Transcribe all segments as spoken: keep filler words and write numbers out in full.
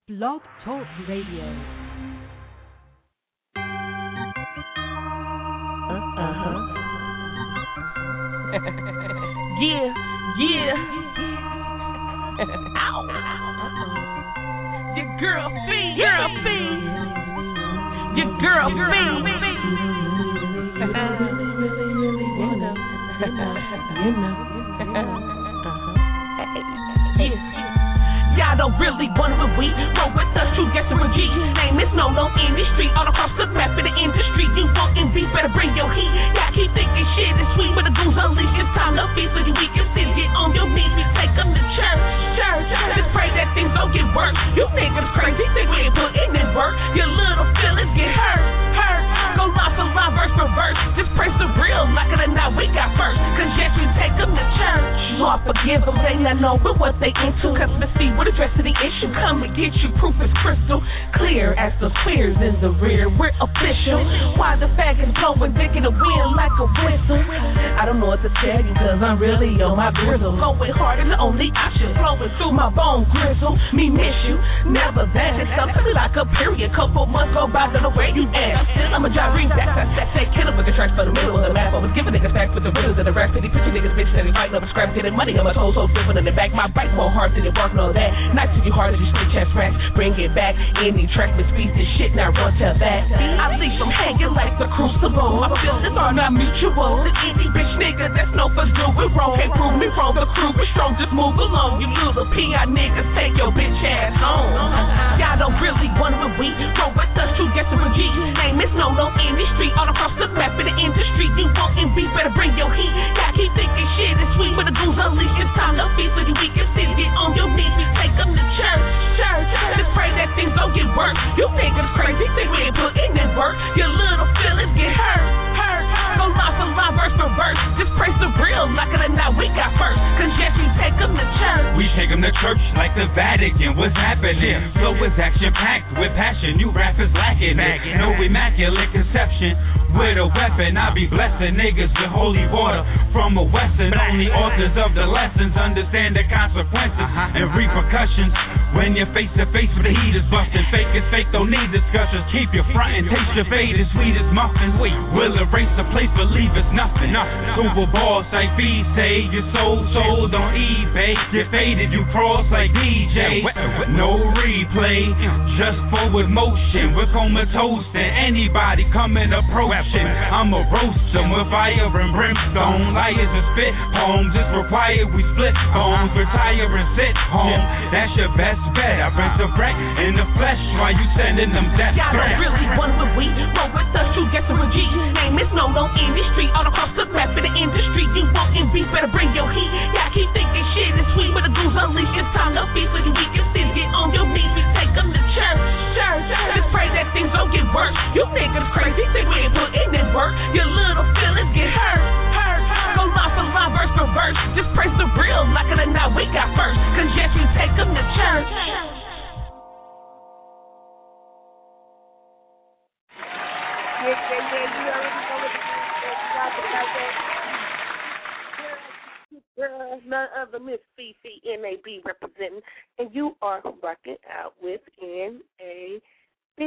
Blog Talk Radio. Uh-huh. yeah, yeah. Ow. Your girl fee, girl fee. Your girl fee. You know, you know, you know. Uh-huh. Yeah. Y'all don't really want when we roll with us, you get to a G. Name is no no in the street, all across the map of the industry. You want and beef, better bring your heat. Y'all keep thinking shit is sweet, but the goons unleash. It's time to feast, so you weak and sit, get on your knees. We take them to church, church. Just pray that things don't get worse. You niggas crazy, think we ain't putting in work. Your little feelings get hurt, hurt. Go line for line, verse for verse. Just praise the real, like it or not, we got first. Cause yes, we take them to church. Lord forgive them, they not know but what they into. Cause let's see what address to the issue. Come and get you, proof is crystal clear as the spears in the rear. We're official. Why the faggots blowing dick in the wind like a whistle? I don't know what to tell you cause I'm really on my grizzle. Going hard and the only option flowing through my bone grizzle. Me miss you, never that. It's something like a period. Couple months go by, don't know where you at. Still I'm a job ring back. I said, say killer with the tracks for the middle of the map. I was giving niggas facts with the riddles and the rap. Pity picture niggas bitches that they fighting over scrap. Getting money on my toes, so different in the back. My bite more hard than it work, know that. Nice to you hard as you street chest racks. Bring it back. Any track with speeds this shit, now run to that. I leave them hanging like the crucible. My feelings are not mutual. The any bitch nigga that's no for doing wrong. Can't prove me wrong. The crew is strong, just move along. You little P I niggas, take your bitch ass home. Y'all don't really want when we roll with us, you get to a G. Name is no no in the street, all across the map in the industry. You want and beef, better bring your heat. Y'all keep thinking shit is sweet, but the goons unleash. It's time to feast, so you weak and sit, get on your knees. We take them to church, church. Just pray that things don't get worse. You niggas crazy, think we ain't putting in work. Your little feelings get hurt, hurt. Go line for line, verse for verse. Just praise the real, like it or not, we got first. Cause yes, we take them to church. We take them to church like the Vatican. What's happening? Flow is action-packed with passion. You rappers lacking it. No immaculate conception. With a weapon, I be blessing niggas with holy water from a western. Only authors of the lessons understand the consequences uh-huh. and repercussions. When you're face to face with the heat is busting. Fake is fake, don't need discussions. Keep your front and taste your fade as sweet as muffins. We'll erase the place, believe it's nothing. Super Bowl, like B say, your soul sold on eBay. Get faded, you cross like D J. No replay, just forward motion. We're comatose and anybody coming approaching. I'm a roaster with fire and brimstone. Liars and spit homes, it's required we split homes. Retire and sit home, that's your best bet. I bring some wreck in the flesh while you sending them death threats. Y'all don't really want when we roll with us, you get to a G. Name is no no in the street, all across the map in the industry. You want and beef, better bring your heat. Y'all keep thinking shit is sweet, but the goons unleash. It's time to feast, so you weak and sit, get on your knees. We take them to church, church. Just pray that things don't get worse. You niggas crazy, think we ain't putting in work. Your little feelings get hurt, hurt. Go line for line, verse for verse. Just praise the real, like it or not, we got first. Cause yes, we take them to church. Yeah, yeah, yeah, you already know what the girl, none other Miss Fifi, N A B representing, and you are rocking out with N A B.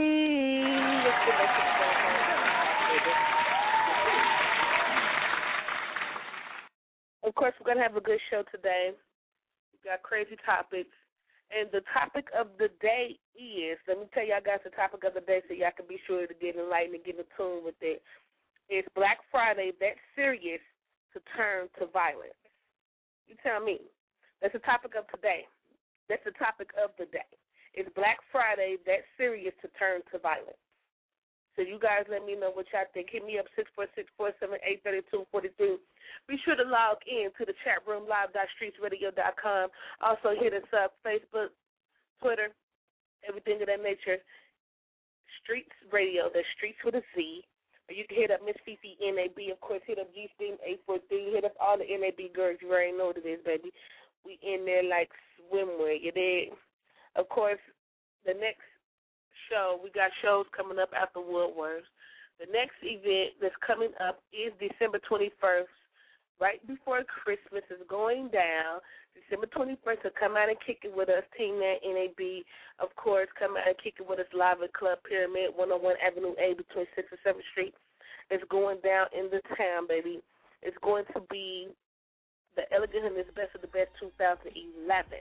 Of course, we're going to have a good show today. We've got crazy topics. And the topic of the day is, let me tell y'all guys the topic of the day so y'all can be sure to get enlightened and get in tune with it. It's Black Friday that serious to turn to violence. You tell me. That's the topic of today. That's the topic of the day. It's Black Friday that serious to turn to violence. So you guys let me know what y'all think. Hit me up, six four six, four seven eight, three two four three. Be sure to log in to the chat room, live dot streets radio dot com. Also hit us up, Facebook, Twitter, everything of that nature. Streets Radio, the Streets with a Z. Or you can hit up Miss Fifi, N A B. Of course, hit up G-Steam eight four three. Hit up all the N A B girls. You already know what it is, baby. We in there like swimwear, you dig? Of course, the next show, we got shows coming up after Woodworth. The next event that's coming up is December twenty-first right before Christmas is going down. December twenty-first, so come out and kick it with us, Team Net N A B. Of course, come out and kick it with us live at Club Pyramid, one oh one Avenue A between sixth and seventh Street. It's going down in the town, baby. It's going to be the Elegant Hoodlums Best of the Best two thousand eleven.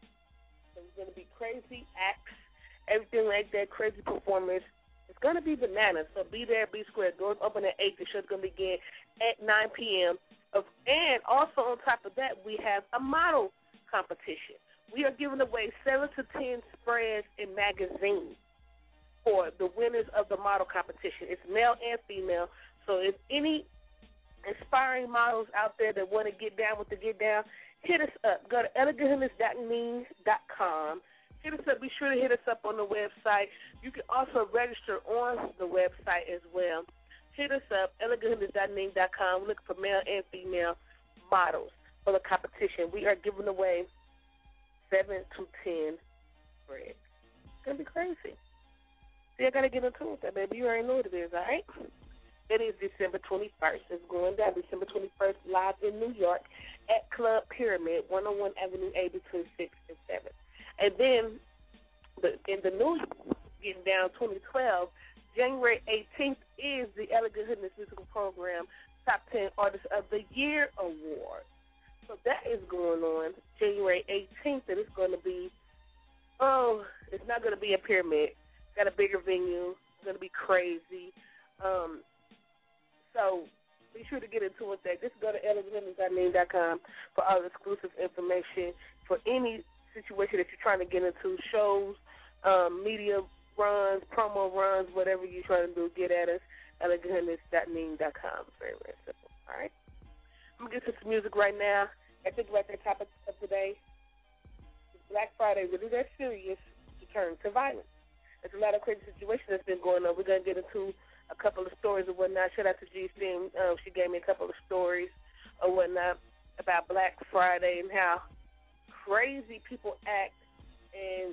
So it's going to be crazy acts, everything like that, crazy performers. It's going to be bananas, so be there, be square. Doors open at eight. The show's going to begin at nine p.m., and also on top of that, we have a model competition. We are giving away seven to ten spreads and magazines for the winners of the model competition. It's male and female. So if any inspiring models out there that want to get down with the get down, hit us up. Go to elegant hoodlums dot ning dot com. Hit us up. Be sure to hit us up on the website. You can also register on the website as well. Hit us up, elegant hoodlums dot ning dot com. Look for male and female models for the competition. We are giving away seven to ten spreads. It's going to be crazy. See, I got to get into it, that, baby. You already know what it is, all right? It is December twenty-first. It's going down December twenty-first live in New York at Club Pyramid, one oh one Avenue A between sixth and seventh. And then the, in the new getting down twenty twelve, January eighteenth is the Elegant Hoodlums Musical Program Top ten Artists of the Year Award. So that is going on January eighteenth, and it's going to be, oh, it's not going to be a pyramid. It's got a bigger venue. It's going to be crazy. Um, so be sure to get into it there. Just go to elegant hoodlums dot ning dot com for all exclusive information for any situation that you're trying to get into, shows, um, media runs, promo runs, whatever you're trying to do, get at us, elegant hoodlums dot ning dot com. Very, very simple. All right? I'm going to get to some music right now. I think about the topic of today. Is Black Friday really that serious to turn to violence? There's a lot of crazy situations that's been going on. We're going to get into a couple of stories or whatnot. Shout out to G-Steam. Um, she gave me a couple of stories or whatnot about Black Friday and how crazy people act, and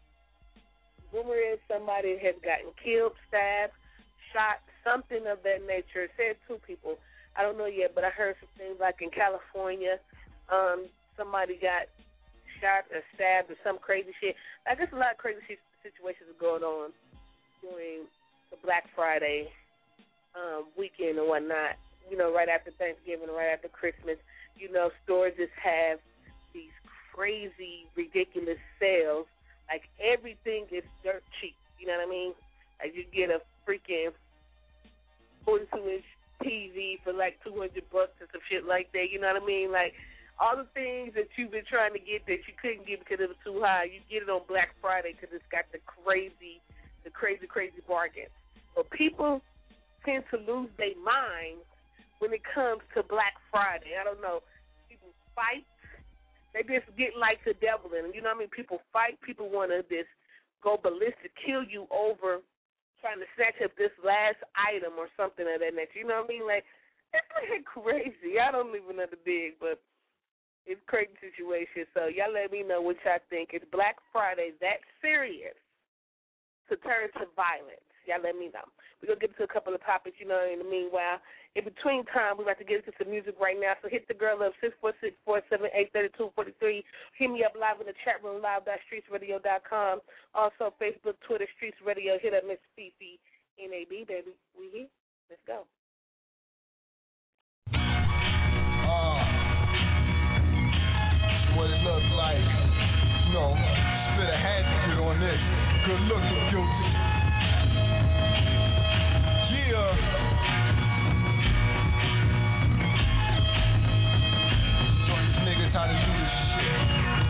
rumor is somebody has gotten killed, stabbed, shot, something of that nature. It said two people. I don't know yet, but I heard some things like in California, um, somebody got shot or stabbed or some crazy shit. I guess a lot of crazy situations are going on during the Black Friday um, weekend and whatnot. You know, right after Thanksgiving, right after Christmas, you know, stores just have these crazy, ridiculous sales. Like, everything is dirt cheap. You know what I mean? Like, you get a freaking forty-two inch T V for like two hundred bucks or some shit like that. You know what I mean? Like, all the things that you've been trying to get that you couldn't get because it was too high, you get it on Black Friday because it's got the crazy, the crazy, crazy bargains. But people tend to lose their mind when it comes to Black Friday. I don't know. People fight. They just get like the devil in them. You know what I mean? People fight. People want to just go ballistic, kill you over trying to snatch up this last item or something of that nature. You know what I mean? Like, it's like crazy. I don't even know the dig, but it's a crazy situation. So y'all let me know what y'all think. Is Black Friday that serious to turn to violence? Y'all let me know. We're going to get into a couple of topics, you know, in the meanwhile. In between time, we're about to get into some music right now. So hit the girl up, six four six, four seven eight, three two four three. Hit me up live in the chat room, live dot streets radio dot com. Also, Facebook, Twitter, Streets Radio. Hit up Miss Fifi, N A B, baby. We here. Let's go. Uh, what it looks like. You know, spit a hatchet on this. Good looking, guilty. How to do this shit.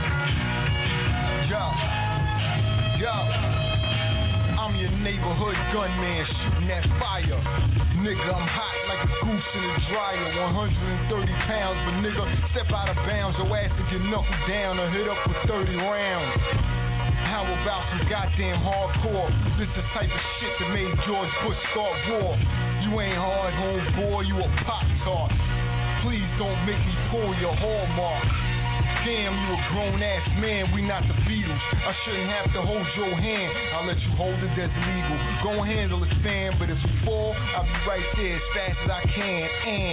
Yo, yo, I'm your neighborhood gunman shooting that fire. Nigga, I'm hot like a goose in a dryer. one hundred thirty pounds, but nigga, step out of bounds. Your ass to get knuckled down or hit up with thirty rounds. How about some goddamn hardcore? This the type of shit that made George Bush start war. You ain't hard, homeboy, you a Pop-Tart. Please don't make me pull your hallmark. Damn, you a grown-ass man, we not the Beatles. I shouldn't have to hold your hand. I'll let you hold it, that's legal. Go handle it, fam, but if you fall, I'll be right there as fast as I can. And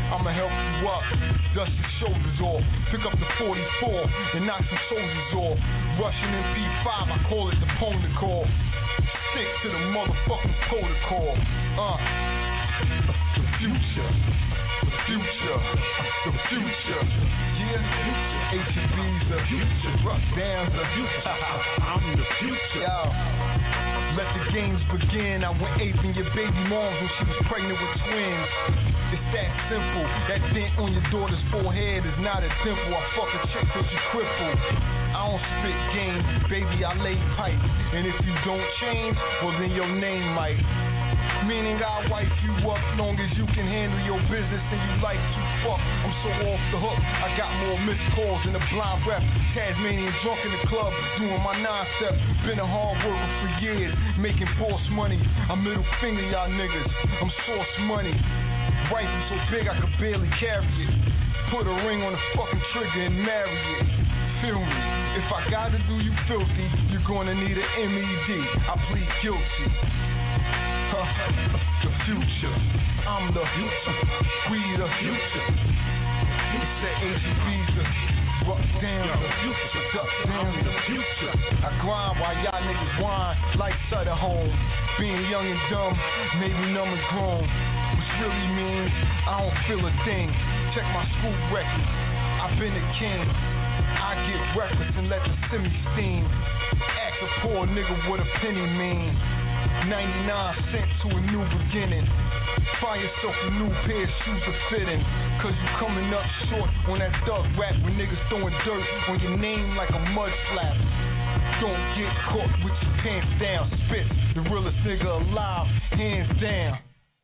I'ma help you up, dust your shoulders off, pick up the forty-four and knock some soldiers off. Russian in P five, I call it the pony call. Stick to the motherfucking protocol. Uh, the future, the future, the future. Yeah, H and B's the future, rock down the future. I'm the future. Yo, let the games begin. I went ape in your baby mom when she was pregnant with twins. It's that simple. That dent on your daughter's forehead is not a dimple. I fuck a chick till she crippled. I don't spit game, baby, I lay pipe. And if you don't change, well then your name might. Meaning I'll wipe you up long as you can handle your business and you like to fuck. I'm so off the hook, I got more missed calls than a blind rep. Tasmanian drunk in the club, doing my nine-step. Been a hard worker for years, making boss money. I middle finger y'all niggas, I'm source money. Rifle so big I could barely carry it. Put a ring on the fucking trigger and marry it. Feel me? If I gotta do you filthy, you're gonna need an M E D. I plead guilty. Huh, the future. I'm the future. We the future. It's the H B the rock down the future. Duck down the future. I grind while y'all niggas whine like Sutter home. Being young and dumb made me numb and grown. Which really means I don't feel a thing. Check my school record. I've been a king. I get reckless and let the semi steam. Ask a poor nigga what a penny mean. ninety-nine cents to a new beginning. Find yourself a new pair of shoes to fit in. Cause you coming up short on that thug rap when niggas throwing dirt on your name like a mud slap. Don't get caught with your pants down. Spit, the realest nigga alive, hands down.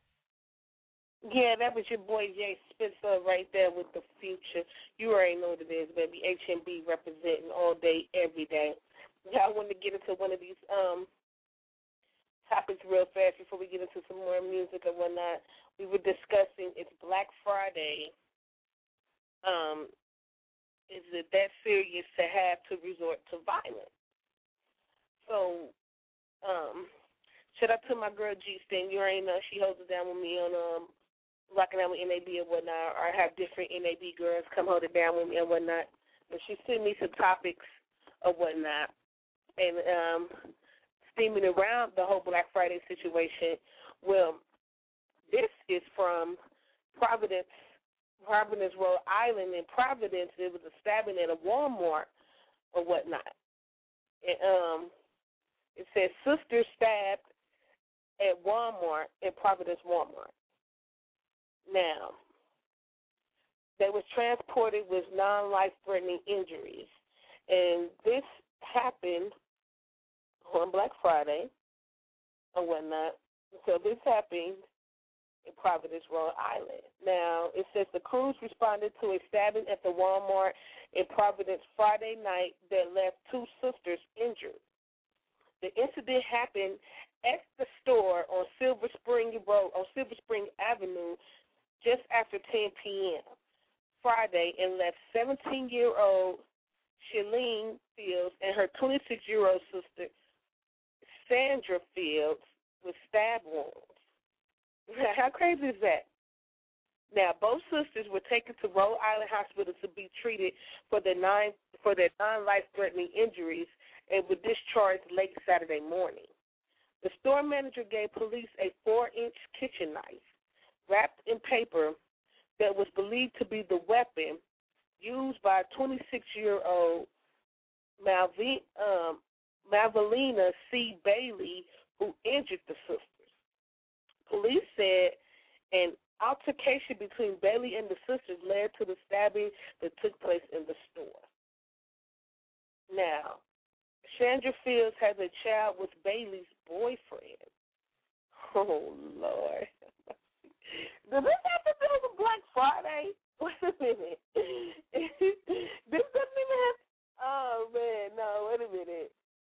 Yeah, that was your boy Jay Spencer right there with the future. You already know what it is, baby. H and B representing all day, every day. Y'all want to get into one of these um topics real fast before we get into some more music and whatnot. We were discussing it's Black Friday. Um, is it that serious to have to resort to violence? So, um, shout out to my girl G Sting. You already know she holds it down with me on um. rocking out with N A B and whatnot, or I have different N A B girls come hold it down with me and whatnot. But she sent me some topics or whatnot, and um, steaming around the whole Black Friday situation. Well, this is from Providence, Providence, Rhode Island. In Providence, there was a stabbing at a Walmart or whatnot. And, um, it says sister stabbed at Walmart in Providence, Walmart. Now, they was transported with non-life-threatening injuries, and this happened on Black Friday or whatnot. So this happened in Providence, Rhode Island. Now, it says the crews responded to a stabbing at the Walmart in Providence Friday night that left two sisters injured. The incident happened at the store on Silver Spring Road, on Silver Spring Avenue, just after ten p.m. Friday, and left seventeen-year-old Shalene Fields and her twenty-six-year-old sister Sandra Fields with stab wounds. How crazy is that? Now, both sisters were taken to Rhode Island Hospital to be treated for their nine for their non-life-threatening injuries and were discharged late Saturday morning. The store manager gave police a four-inch kitchen knife wrapped in paper that was believed to be the weapon used by twenty-six-year-old Malvi, um, Malvelina C. Bailey, who injured the sisters. Police said an altercation between Bailey and the sisters led to the stabbing that took place in the store. Now, Sandra Fields has a child with Bailey's boyfriend. Oh, Lord. Does this have to do with Black Friday? Wait a minute. This doesn't even have. Oh, man, no, wait a minute.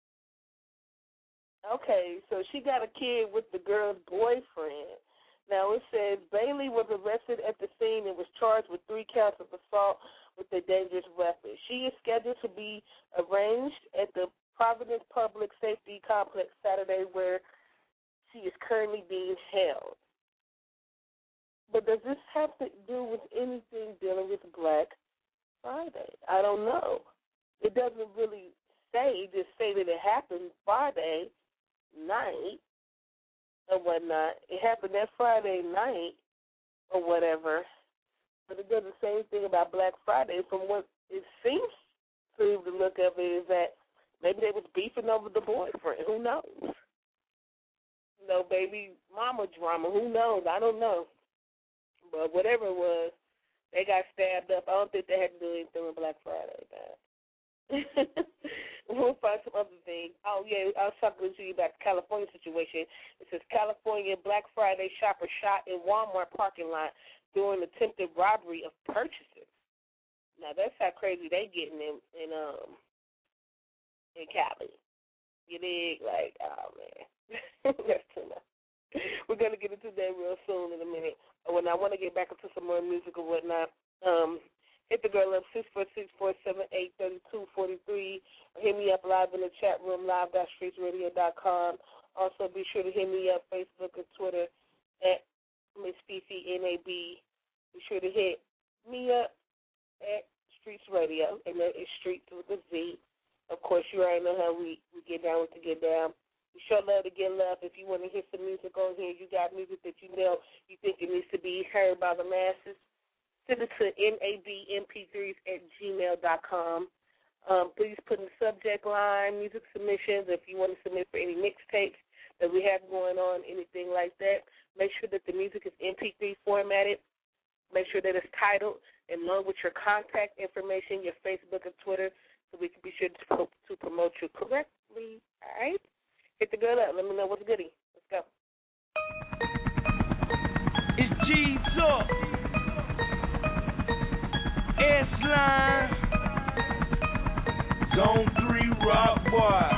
Okay, so she got a kid with the girl's boyfriend. Now, it says Bailey was arrested at the scene and was charged with three counts of assault with a dangerous weapon. She is scheduled to be arraigned at the Providence Public Safety Complex Saturday, where she is currently being held. But does this have to do with anything dealing with Black Friday? I don't know. It doesn't really say, just say that it happened Friday night or whatnot. It happened that Friday night or whatever, but it doesn't say anything about Black Friday. From what it seems to the look of it is that maybe they was beefing over the boyfriend. Who knows? You know, baby mama drama. Who knows? I don't know. But whatever it was, they got stabbed up. I don't think they had to do anything with Black Friday, man. We'll find some other things. Oh, yeah, I was talking to you about the California situation. It says California Black Friday shopper shot in Walmart parking lot during attempted robbery of purchases. Now, that's how crazy they getting in, in, um, in Cali. You dig? Like, oh, man. That's too much. We're going to get into that real soon in a minute. When I want to get back into some more music or whatnot, um, hit the girl up, six four six, four seven eight, three two four three. Hit me up live in the chat room, live dot streets radio dot com. Also, be sure to hit me up, Facebook and Twitter, at Miss Fifi, N A B. Be sure to hit me up at Streets Radio, and that is Streets with a Z. Of course, you already know how we, we get down with the get down. We show love to get love. If you want to hear some music on here, you got music that you know you think it needs to be heard by the masses, send it to N A B M P threes at gmail dot com. Um, please put in the subject line, music submissions, if you want to submit for any mixtapes that we have going on, anything like that. Make sure that the music is M P three formatted. Make sure that it's titled, and along with your contact information, your Facebook and Twitter, so we can be sure to, to promote you correctly. All right? Hit the girl up. Let me know what's goody. Let's go. It's G's up. S-Line. Zone three, Rock Wide.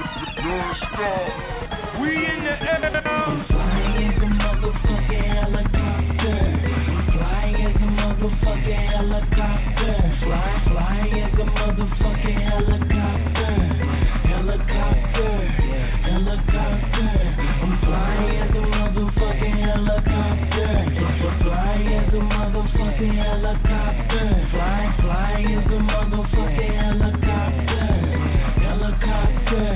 We in the air. I'm flying as a motherfucking helicopter. I'm flying as a motherfucking helicopter. Fly, flying as a motherfucking helicopter. Helicopter. Helicopter. I'm flying as a motherfucking helicopter. Flying as a motherfucking helicopter. Fly, flying as a motherfucking helicopter. Helicopter.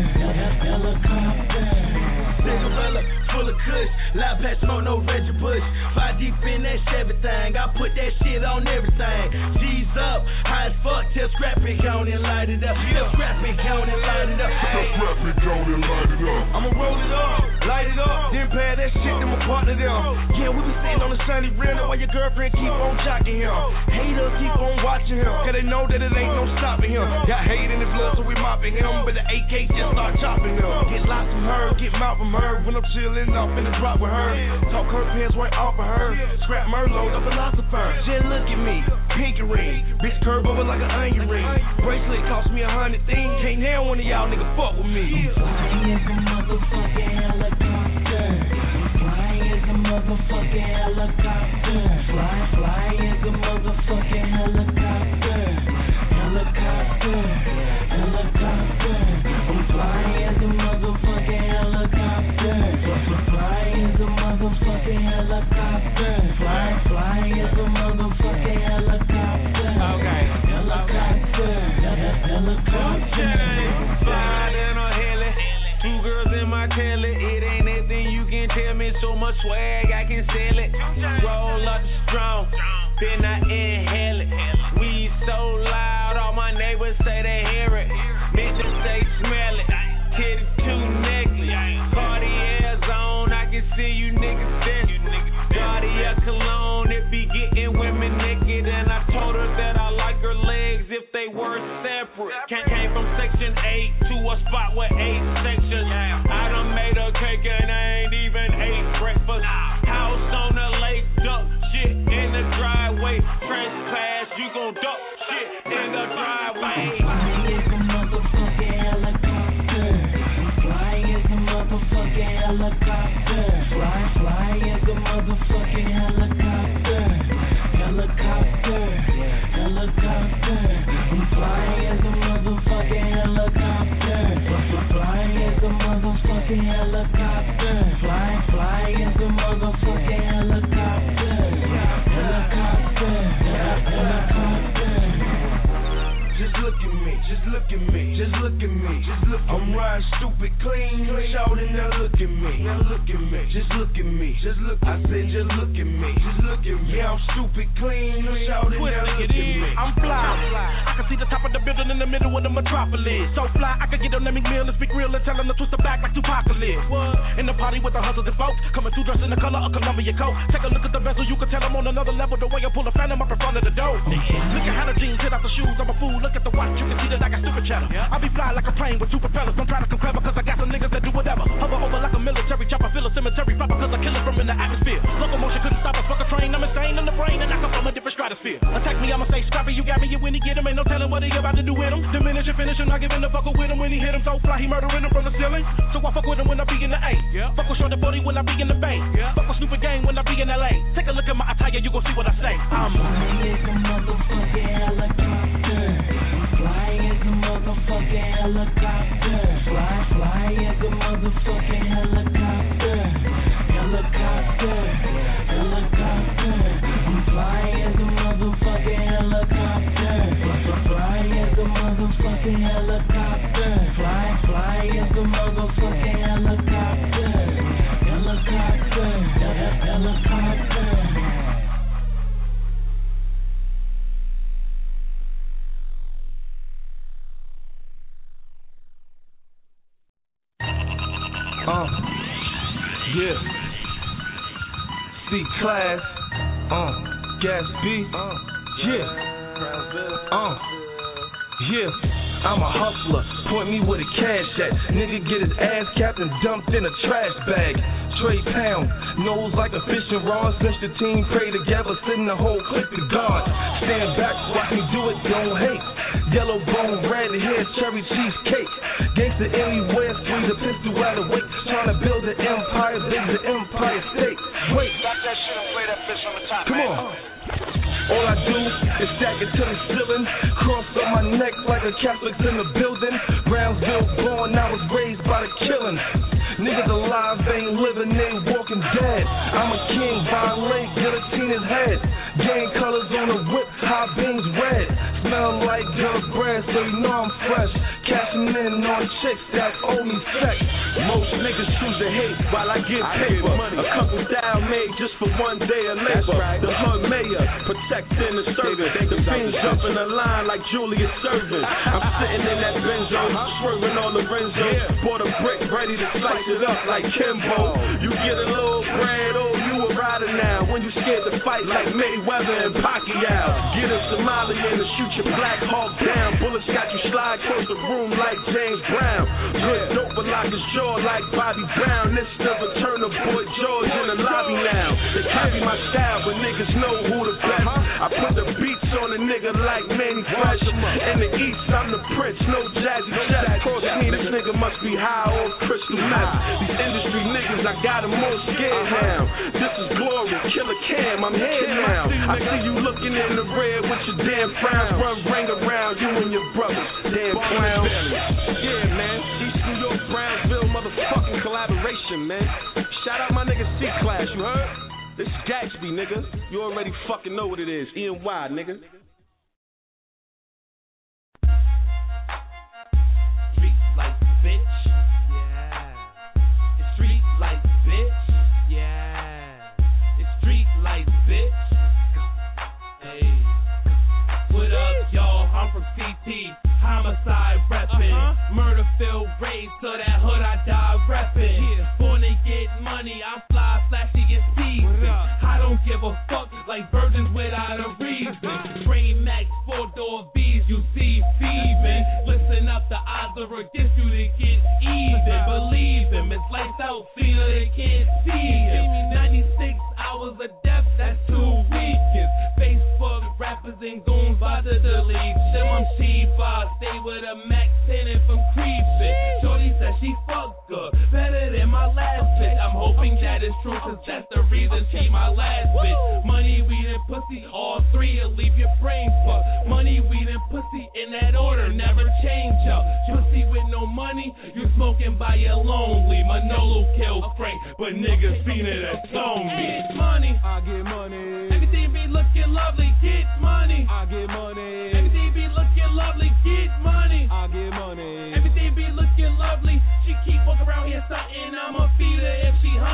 Helicopter. Cinderella, full of kush. Loud patch smoke, no Reggie Bush. Five deep in that Chevy thing. I put that shit on everything. G's up, high as fuck. Tell Scrappy count and light it up. Tell Scrappy count and light it up. Tell Scrappy count and light it up. I'ma roll it up, light it up. Then pair that shit to my partner them. Yeah, we be sitting on the sunny river while your girlfriend keep on jocking him. Haters keep on watching him, cause they know that it ain't no stopping him. Got hate in his blood, so we mopping him. But the A K just start chopping him. Get lots from her, get mouth from her. When I'm chillin' off in the drop with her. Talk her pants right off of her. Scrap Merlot, the philosopher. Jen, look at me, pinky ring. Bitch curve over like an onion ring. Bracelet cost me a hundred things. Can't have one of y'all nigga fuck with me. I'm flying as a motherfucking helicopter. I'm flying as a motherfucking helicopter. Fly, fly as a motherfucking helicopter. Helicopter. Helicopter. I'm flying as a motherfucking helicopter. Fly as a motherfucking helicopter. Fly, fly as a motherfucking helicopter. Okay. Helicopter. Helicopter. Fly in a heli. Two girls in my Kelly. It ain't anything you can tell me. So much swag I can sell it. Roll up strong. Then I inhale it. We so loud, all my neighbors say they hear it. Bitches say smell it. Titty too necklace. Cartier zone, I can see you niggas dancing. Cartier cologne, it be getting women naked. And I told her that I like her legs if they were separate. Came, came from section eight to a spot with eight sections. I done made a cake and I ain't even ate breakfast. House on the lake, duck shit in the driveway. Trespass, you gon' duck shit in the driveway. Flying as a motherfucking helicopter. Flying as a motherfucking helicopter. Fly, fly as a motherfucking helicopter. Helicopter. Helicopter. I'm flying as a motherfucking helicopter. Flying as a motherfucking helicopter. Fly, fly as a motherfucking helicopter. helicopter. Just look at me, just look at me, just look at me, just look at me. I'm riding stupid clean, shouting, now look at me, now look at me, just look at me, just look. I said just look at me, just look at me. Yeah, I'm stupid clean, shouting, now look at me. I'm fly. I can see the top of the building in the middle of the metropolis. So fly, I can get on that McMill and speak real and tell them to twist the back like Tupacalypse. What? In the party with the hustlers and folks, coming through dressed in the color of Columbia coat. Take a look at the bezel, you can tell I'm on another level. The way I pull the phantom up in front of the door. Look at how the jeans hit out the shoes. I'm a fool. Look at the watch, you can see that I got stupid chatter. I be fly like a plane with two propellers. Don't try to come clever, cause I got some niggas that do whatever. Hover over like a military chopper, feel a cemetery proper, cause I kill it from in the atmosphere. Locomotion couldn't stop us, fuck a train. I'm insane in the brain, and I come from a different stratosphere. Attack me, I'ma stay scrappy. You got me, you when he get him, ain't no telling what he about to do with him. Diminish and finish him, not giving the fuck with him when he hit him. So fly, he murdering him from the ceiling. So I fuck with him when I be in the A. Yeah. Fuck with Shorty forty when I be in the Bay. Yeah. Fuck with Snoopy Gang when I be in L A. Take a look at my attire, you gon' see what I say. I'm flying as a motherfucking helicopter. Flying as a motherfucking helicopter. Fly, fly as a motherfucking helicopter. Helicopter, helicopter. I'm flying as a motherfucking helicopter. Fly as a motherfucking helicopter. Fly, fly as a motherfucking helicopter. Helicopter, helicopter. Uh, yeah. C-Class, uh, Gas B, uh, yeah, uh, yeah. I'm a hustler, point me where the cash at. Nigga get his ass capped and dumped in a trash bag. Trey Pound, nose like a fishing rod. Cinch the team, pray together, send the whole clique to God. Stand back, watch me do it, don't hate. Yellow bone, red hair, cherry cheesecake. Gangsta anywhere, swing the pistol out of weight. Trying to build an empire, big the Empire State. Wait, stop that shit and play that fish on the top. Come on. All I do is stack it to the ceiling. Cross on my neck like a Catholic's in the building. Brownsville born, I was raised by the killing. Niggas alive ain't living, they walking dead. I'm a king, violate, guillotine his head. Gang colors on the whip, high beams red. Smell like good bread, so you know I'm fresh. Cashing in on chicks that owe me sex. Most niggas choose to hate while I get paper. A couple style made just for one day of labor. Right. The hood mayor, protecting the servant. The fiends jumping the line like Julius Serving. I'm sitting in that Benzo, swerving all the Renzo. Bought a brick ready to slice it up like Kimbo. You get a little bread, oh, you a rider now. When you scared to fight like Mayweather and Pacquiao. Get a Somalian to shoot your Black Hawk down. Bullets got you slide across the room like James Brown. Good dope, but lock his jaw like Bobby Brown. This the return of Boy George in the lobby now. They copy my style, but niggas know who the best. I put the beats on a nigga like Manny Fresh. In the East, I'm the Prince, no Jazzy Jeff. Cross me, this nigga must be high on crystal meth. These industry niggas, I got them all scared now. This is Glory, Killer Cam, I'm here now. I see you looking in the red with your damn frowns. Run ring around you and your brothers, damn clowns. Yeah, man, East New York, Brownsville, motherfucking collaboration, man. Shout out my nigga C-Class, you heard? This is Gatsby, nigga. You already fucking know what it is. E and Y, nigga. Street life, bitch. Yeah. It's street life, bitch. Yeah. It's street life, bitch. Hey. What up, y'all? I'm from C T. Homicide reppin'. Uh-huh. Murder filled raised, so that hood I die reppin'. Yeah. Born to get money, I'm fly, flashy, and seasoned. I don't give a fuck like virgins without a reason. Train Max, four door V's, you see thieving. Listen up, the odds are against you to get even. Believe him, it's lights out, feel they can't see him. ninety-six hours of death, that's two weekends. Facebook rappers and goons about to delete them. I'm Shiva, stay with a Max ten from creeping. Shorty said she fucked her better than my last bitch. I'm hoping that it's true, cause that's the reason she my last bitch. Money, weed, and pussy, all three will leave your brain fucked. Money, weed, and pussy in that order, never change up. Pussy with no money, you smoking by your lonely. Manolo killed Frank, but niggas seen it as lonely. Get money, I get money. Everything be looking lovely, get money. I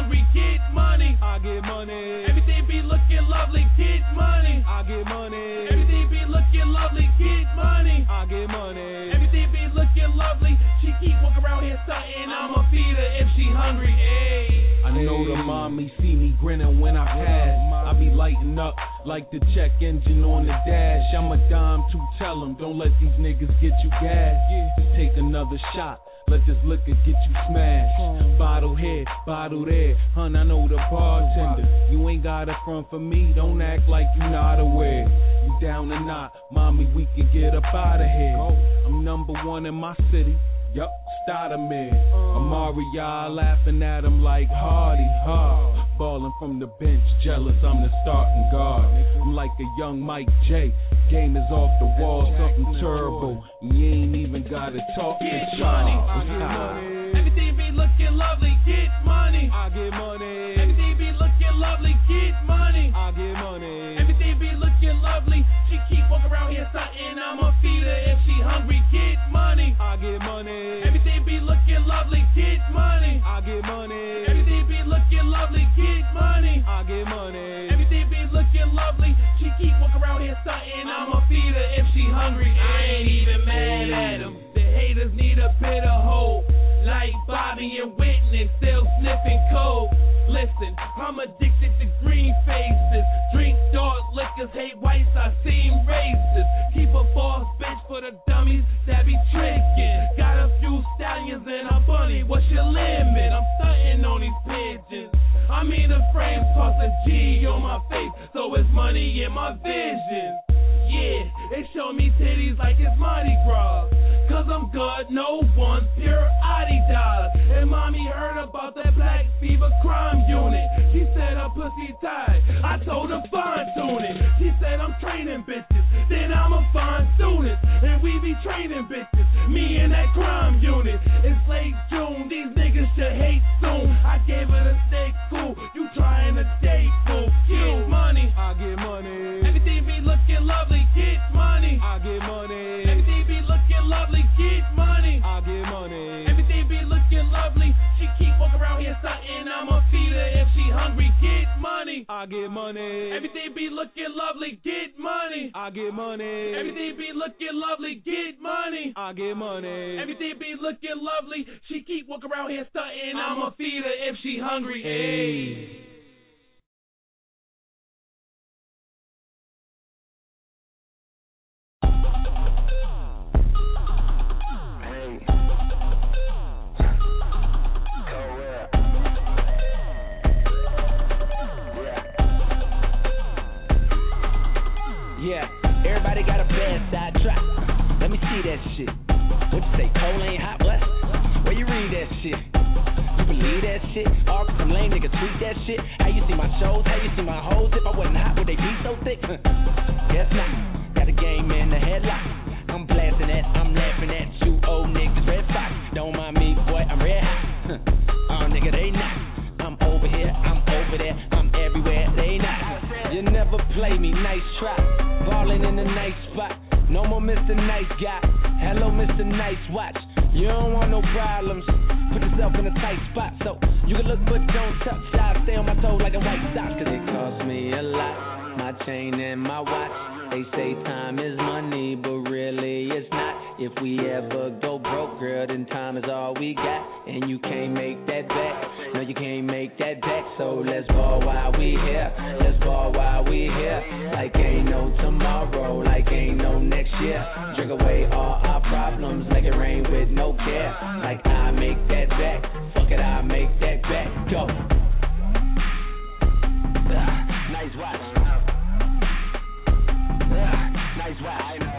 hungry, get money. I get money. Everything be looking lovely, get money. I get money. Everything be looking lovely, get money. I get money. Everything be looking lovely. She keep walking around here stunting. I'ma feed her if she hungry. Ayy. I know the mommy see me grinning when I pass. I be lighting up like the check engine on the dash. I'm a dime to tell them, don't let these niggas get you gas. Take another shot. Let this liquor get you smashed. Bottle here, bottle there. Hun, I know the bartender. You ain't got a front for me. Don't act like you not aware. You down or not, mommy, we can get up out of here. I'm number one in my city. Yup, Stoudemire. Amari, y'all laughing at him like Hardy. Hard. Ballin' from the bench, jealous I'm the starting guard. I'm like a young Mike J. Game is off the wall, something turbo. You ain't even gotta talk to Charles. Everything be looking lovely, get money. I get money. Everything be looking lovely, get money. I get money. Everything be looking lovely. She keep walking around here stunting. I'ma feed her if she hungry, get money. I get money. Everything be looking lovely, get money. I get money. Everything be looking lovely, get money. I get money. Everything be looking lovely. She keep walking around here stunting. I'ma feed her if she hungry. I ain't even mad at them. The haters need a bit of hope. Like Bobby and Whitney, still sniffing coke. Listen, I'm addicted to green faces. Drink dark liquors, hate whites, I seem racist. Keep a boss bitch for the dummies that be tricking. Got a few stallions and a bunny, what's your limit? I'm stunting on these pigeons. I mean the frames cost a G on my face, so it's money in my vision. Yeah, they show me titties like it's Mardi Gras. Cause I'm good, no one's pure Adidas. And mommy heard about that Black Fever crime unit. She said her pussy tight, I told her fine tune it. She said I'm training bitches, then I'm a fine student. And we be training bitches, me and that crime unit. It's late June, these niggas should hate soon. I gave her the stay cool, you trying to date fool. Get money, I get money. Everything be looking lovely, get money. I get money. Everything be looking lovely, get money. I get money. Everything be looking lovely. She keep walking around here stunting. I'ma feed her if she hungry, get money. I get money. Everything be looking lovely, get money. I get money. Everything be looking lovely, get money. I get money. Everything be looking lovely. She keep walking around here stunting. I'ma feed her if she hungry. Hey. Yeah, everybody got a bad side track. Let me see that shit. What you say, cold ain't hot, what? Where you read that shit? You believe that shit? All some lame nigga tweet that shit. How you see my shows? How you see my hoes? If I wasn't hot, would they be so thick? Guess not. Got a game in the headlock. I'm blasting at, I'm laughing at you old niggas. Red Fox, don't mind me, boy, I'm red hot. Oh, nigga, they not. I'm over here, I'm over there, I'm everywhere, they not. You never play me, nice try. Ballin' in a nice spot. No more Mister Nice Guy. Hello, Mister Nice Watch. You don't want no problems. Put yourself in a tight spot so you can look but don't touch. I stay on my toes like a white sock. Cause it costs me a lot. My chain and my watch. They say time is money, but really it's not. If we ever go broke, girl, then time is all we got. And you can't make that back. No, you can't make that back. So let's ball while we here. Let's ball while we here. Like ain't no tomorrow, like ain't no next year. Drink away all our problems, like it rain with no care. Like I make that back. Fuck it, I make that back. Go. Ah, nice watch. Nice watch, I know.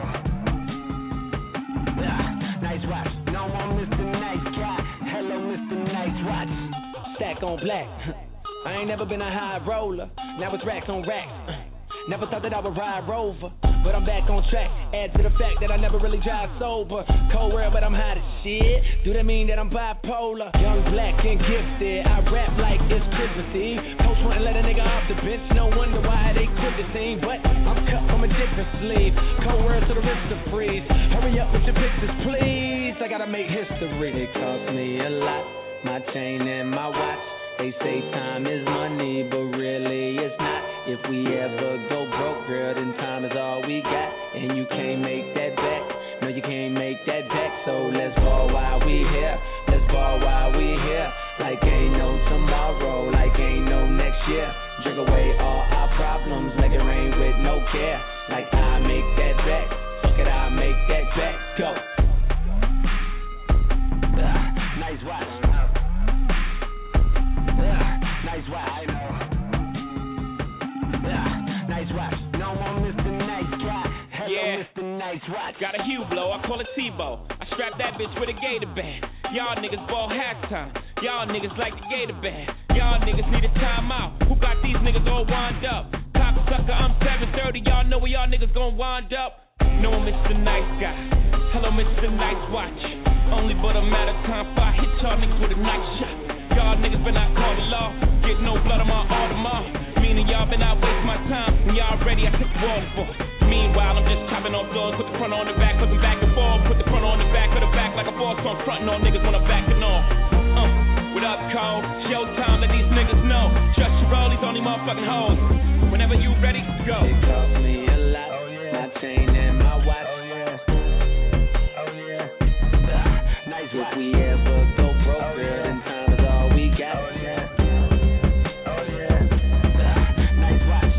Yeah, nice watch. No more Mister Nice Guy. Hello, Mister Nice Watch. Stack on black. I ain't never been a high roller. Now it's racks on racks. Never thought that I would ride Rover, but I'm back on track. Add to the fact that I never really drive sober. Cold world, but I'm hot as shit. Do that mean that I'm bipolar? Young, black, and gifted. I rap like it's Christmas Eve. Coach wouldn't let a nigga off the bench. No wonder why they quit the team. But I'm cut from a different sleeve. Cold world to the wrist to freeze. Hurry up with your pictures, please. I gotta make history. It cost me a lot. My chain and my watch. They say time is money, but really it's not. If we ever go broke, girl, then time is all we got. And you can't make that back. No, you can't make that back. So let's ball while we here. Let's ball while we here. Like ain't no tomorrow, like ain't no next year. Drink away all our problems, make it rain with no care. Like I make that back. Fuck it, I make that back. Go. Uh, nice watch. Nice watch, I know. Yeah, nice watch. No more Mister Nice Guy. Hello, yeah. Mister Nice Watch. Got a Hugh blow, I call it Tebow. I strap that bitch with a gator band. Y'all niggas ball halftime. Y'all niggas like the gator band. Y'all niggas need a timeout. Who got these niggas all wind up? Cocksucker, I'm seven thirty. Y'all know where y'all niggas gon' wind up. No, I'm Mister Nice Guy. Hello, Mister Nice Watch. Only but a matter of time before I hit y'all niggas with a nice shot. Y'all niggas been out call the law. Get no blood on my Audemars. Meaning y'all been out waste my time. When y'all ready, I take the wall for. Meanwhile, I'm just chopping off doors. Put the front on the back, put them back and forth. Put the front on the back of the back like a boss. So I'm frontin' on niggas when I'm backing off. Uh, what up, Cole? Showtime, let these niggas know. Trust your roll, these only motherfucking hoes. Whenever you ready, go. It cost me a lot. Oh, yeah. My chain and my watch. Oh, yeah. Oh, yeah. Uh, nice watch. If we ever go broke, oh, yeah. Then time is all we got. Oh, yeah. Oh, yeah. Uh, nice watch.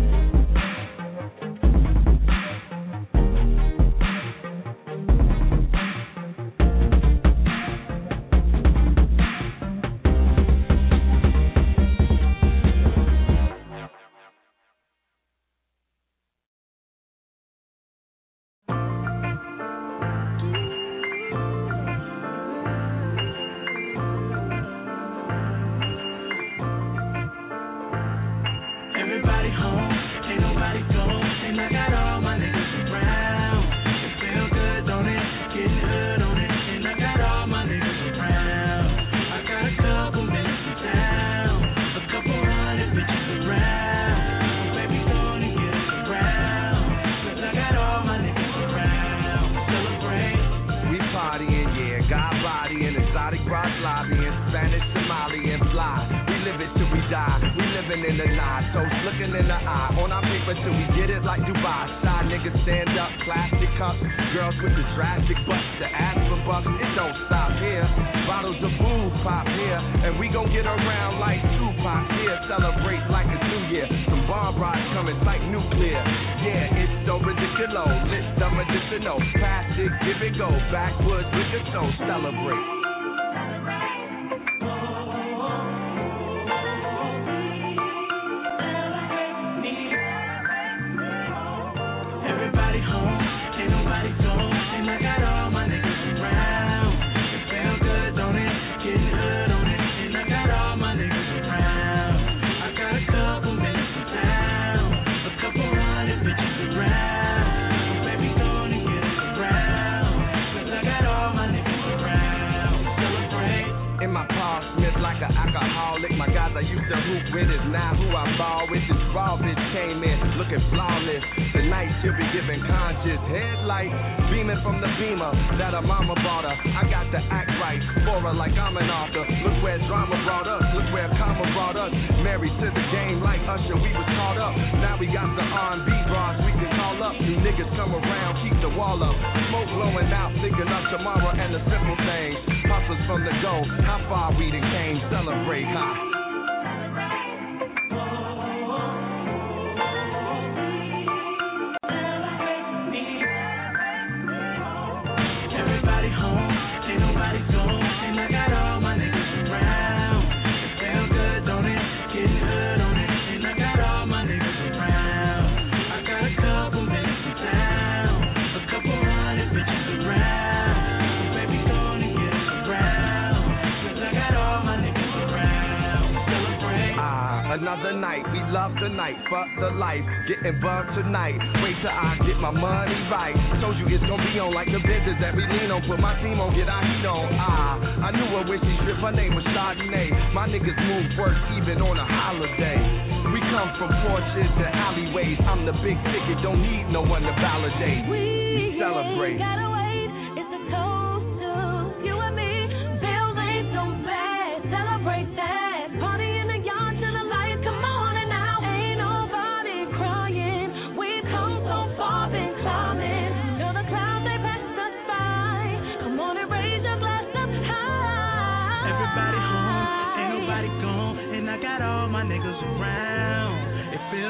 Another night, we love the night, fuck the life, getting bumped tonight. Wait till I get my money right. Told you it's gonna be on like the business that we lean on. Put my team on, get our heat on. Ah, I knew her when she stripped, her name was Chardonnay. My niggas move work even on a holiday. We come from porches to alleyways. I'm the big ticket, don't need no one to validate. We, we celebrate. Gotta wait, it's a toast to you and me. Bills ain't so bad, celebrate that. Party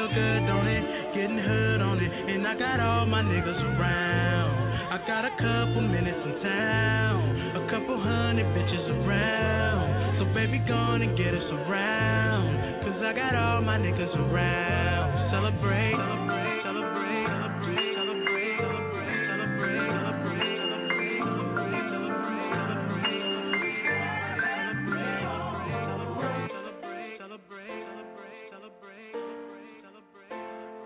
feel good, don't it? Getting hood on it, and I got all my niggas around. I got a couple minutes in town, a couple hundred bitches around. So baby, gonna get us around, cause I got all my niggas around. Celebrate, celebrate, celebrate, celebrate, celebrate, celebrate, celebrate, celebrate, celebrate, celebrate, celebrate, celebrate, celebrate.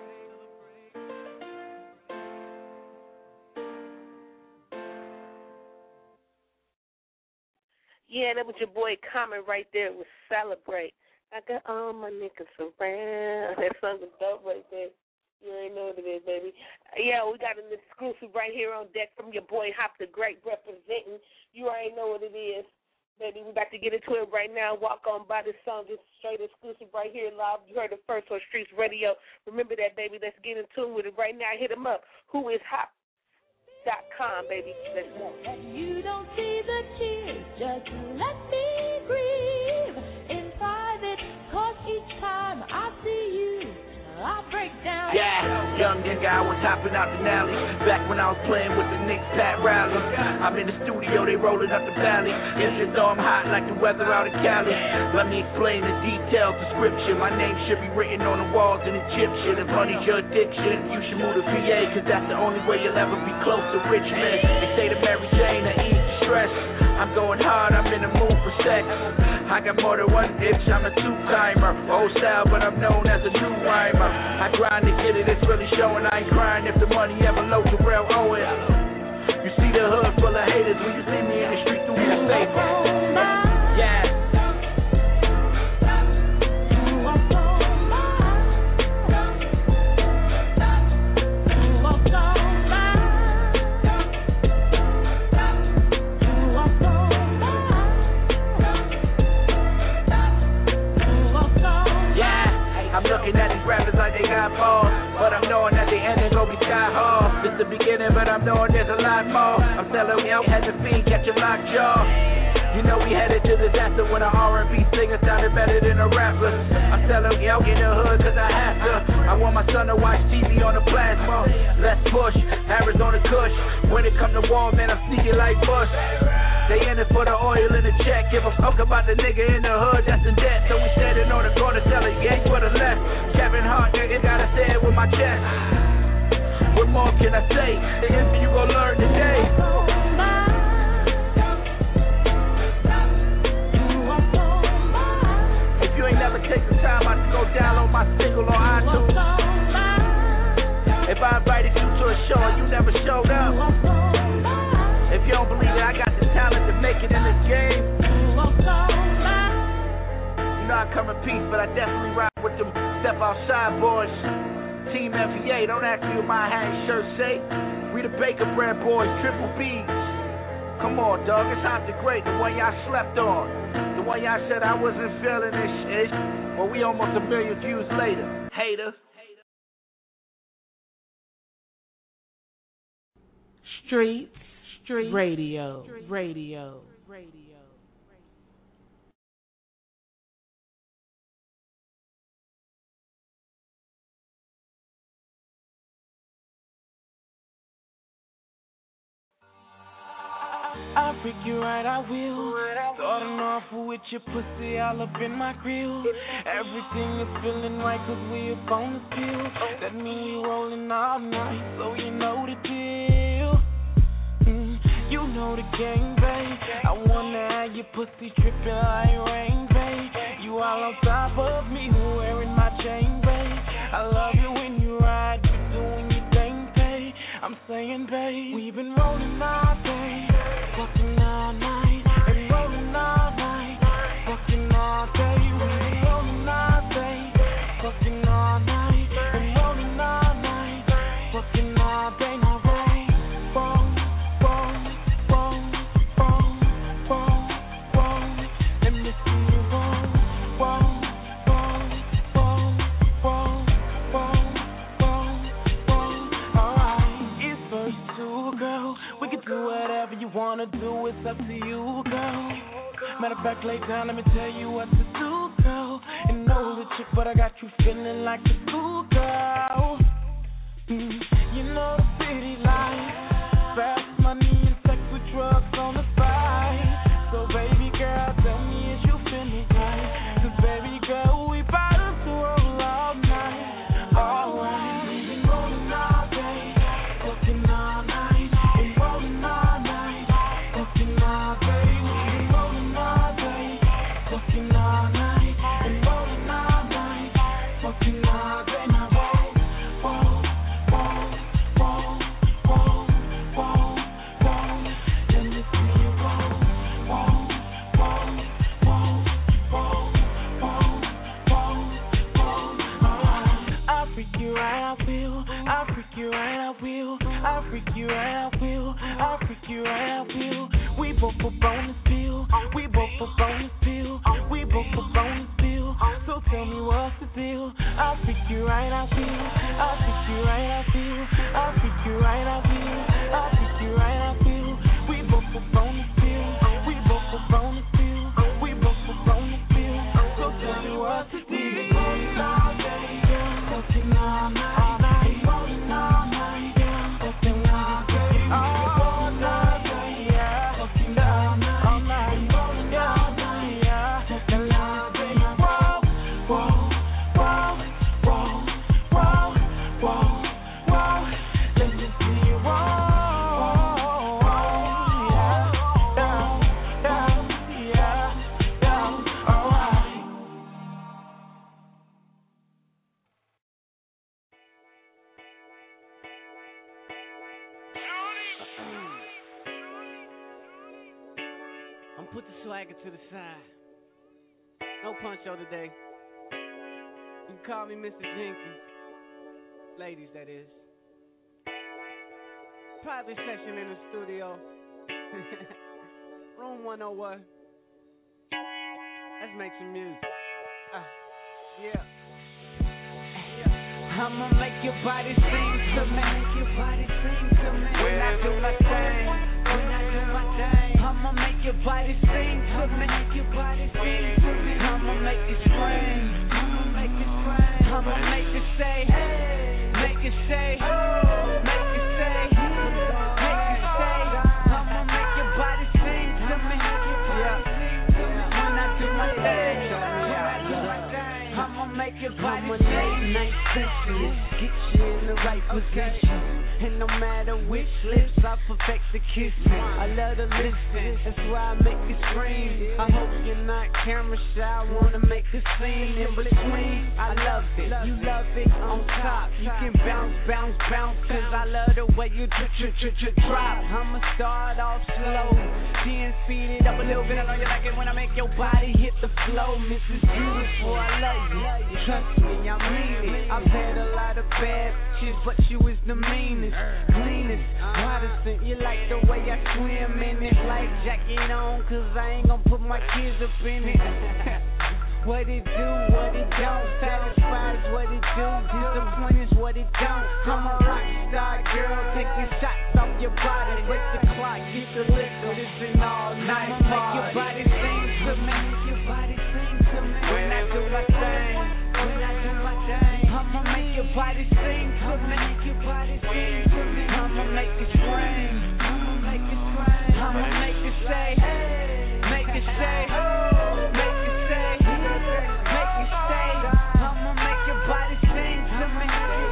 Yeah, that was your boy Common right there with Celebrate. I got all my niggas around. That song was dope right there. You already know what it is, baby. Yeah, we got an exclusive right here on deck from your boy Hop the Great representing. You already know what it is, baby. We about to get into it right now. Walk on by this song, just straight exclusive right here live. You heard it first on Streets Radio. Remember that, baby. Let's get in tune with it right now. Hit him up. Who is Hop dot com, baby? Let's go. You don't see the tears, just let me grieve in private, cause each time I see you, I break down. Yeah, young nigga, I was hopping out the alley back when I was playing with the Knicks, Pat Riley. I'm in the studio, they rolling up the valley. It's just I'm hot like the weather out in Cali. Let me explain the detailed description. My name should be written on the walls in Egyptian. If money's your addiction, you should move to V A, cause that's the only way you'll ever be close to rich men. They say to Mary Jane to ease the stress. I'm going hard, I'm in the mood for sex. I got more than one itch, I'm a two-timer. Old style, but I'm known as a new rhymer. I grind to get it, it's really showing. I ain't crying if the money ever low to real Owen. You see the hood full of haters when you see me in the street through your paper. Yeah. I'm looking at these rappers like they got balls, but I'm knowing at the end they gon' be sky hard. It's the beginning, but I'm knowing there's a lot more. I'm selling out, had the fiend catch a locked jaw. You know we headed to disaster when an R and B singer sounded better than a rapper. I'm selling out in the hood cause I have to. I want my son to watch T V on the plasma. Let's push, Arizona Kush. When it come to war, man, I'm sneaking like Bush. They in it for the oil and the check. Give a fuck about the nigga in the hood that's in debt. So we standing on the corner selling yank for the left. Kevin Hart, nigga, gotta say it with my chest. What more can I say? The info you gon' learn today. If you ain't never take the time out to go download my single on iTunes. If I invited you to a show and you never showed up. If you don't believe that I got the talent to make it in this game, you know I come in peace, but I definitely ride with them Step Outside boys. Team F E A, don't ask me what my hat and shirt say. We the Baker Bread boys, triple B's. Come on, dog, it's Hop the Great, the one y'all slept on. The one y'all said I wasn't feeling this shit. Well, we almost a million views later. Hater. Streets. Street Radio, radio, radio. I'll freak you right, I will. Starting off with your pussy all up in my grill. Everything is feeling right cause we up on the pill. That mean we rolling all night, so you know the deal. You know the game, babe. I wanna have your pussy tripping like rain, babe. You all on top of me, wearing my chain, babe. I love you when you ride, you doing your thing, babe. I'm saying, babe, we've been rolling all day, fucking all night, and rolling all night, fucking all day. We've been rolling all day, fucking all night, and rolling all night, fucking all day. Now roll, roll. Wanna do, it's up to you, girl. Matter of fact, lay down, let me tell you what to do, girl. And know that chick, but I got you feeling like a schoolgirl. Mm, you know the city life, fast money and sex with drugs on the side. So baby girl, tell me is you feeling right? 'Cause baby girl, we bout to roll all night, all night. We been rolling all day, fucking all night, and rolling all night, fucking all day. We been rolling all day, fucking all night, and rolling all night, fucking all day. Now roll, roll, roll, roll, roll, roll, roll. Let me see you roll, roll, roll, roll, roll, roll, roll, roll. Alright. I'll freak you right, I will. I'll freak you right, I will. I'll freak you right, I will. I'll freak you right, I will. We both up on this pill. We both up on this pill. We both up on this pill. So tell me what's the deal. I'll freak you right, I will. I'll freak you right, I will. I'll freak you right, I will. I'll freak you right, I will. We both up on this pill. We both up on this pill. We both up on this pill. So tell me what's the deal. Rolling all day, fucking all night, rolling all night, fucking all day, all night, yeah, fucking all night, all night, rolling all night, yeah, fucking all day. Roll, roll, roll, roll, roll, roll, roll. Let me see you roll, yeah, yeah, yeah, yeah, yeah. Alright. I'm put the swagger to the side. No puncho today. You can call me Mister Jenkins. Ladies, that is. Private session in the studio. Room one oh one. Let's make some music. Uh, yeah. I'ma make your body sing to me. Make your body sing to me. When I do my thing, when I do my thing, I'ma make your body sing to me. Make your body sing to me. I'ma make it scream. I'ma make it scream. I'ma make it say, make it say, make it say, make it say. I'ma make your body sing to me. Yeah. When I do my thing, I'ma make your body sing. Late night specialist, get you in the right position. And no matter which lips, I perfect the kissing. I love to listen, that's why I make it scream. I hope you're not camera shy, I wanna make a scene in between. I love it, you love it on top. You can bounce, bounce, bounce, cause I love the way you drop. I'ma start off slow, then speed it up a little bit. I know you like it when I make your body hit the flow. Missus Beautiful, I love you, trust me, I mean it. I've had a lot of bad shit, but you is the meanest, cleanest, Protestant. You like the way I swim in it, life jacket on, cause I ain't gon' put my kids up in it. What it do, what it don't, satisfied is what it do, disappoint is what it don't. I'm a rock star girl, taking shots off your body, break the clock, get the liquor, this an all night party. I'ma make your body sing to me, make your body sing to me. When I do my thing, when I do my thing, I'ma make your body sing to me, make your body sing to me. I'ma make it scream, I'ma make it scream, I'ma make it say, make it say, make it say, make it say. I'ma make your body sing to me.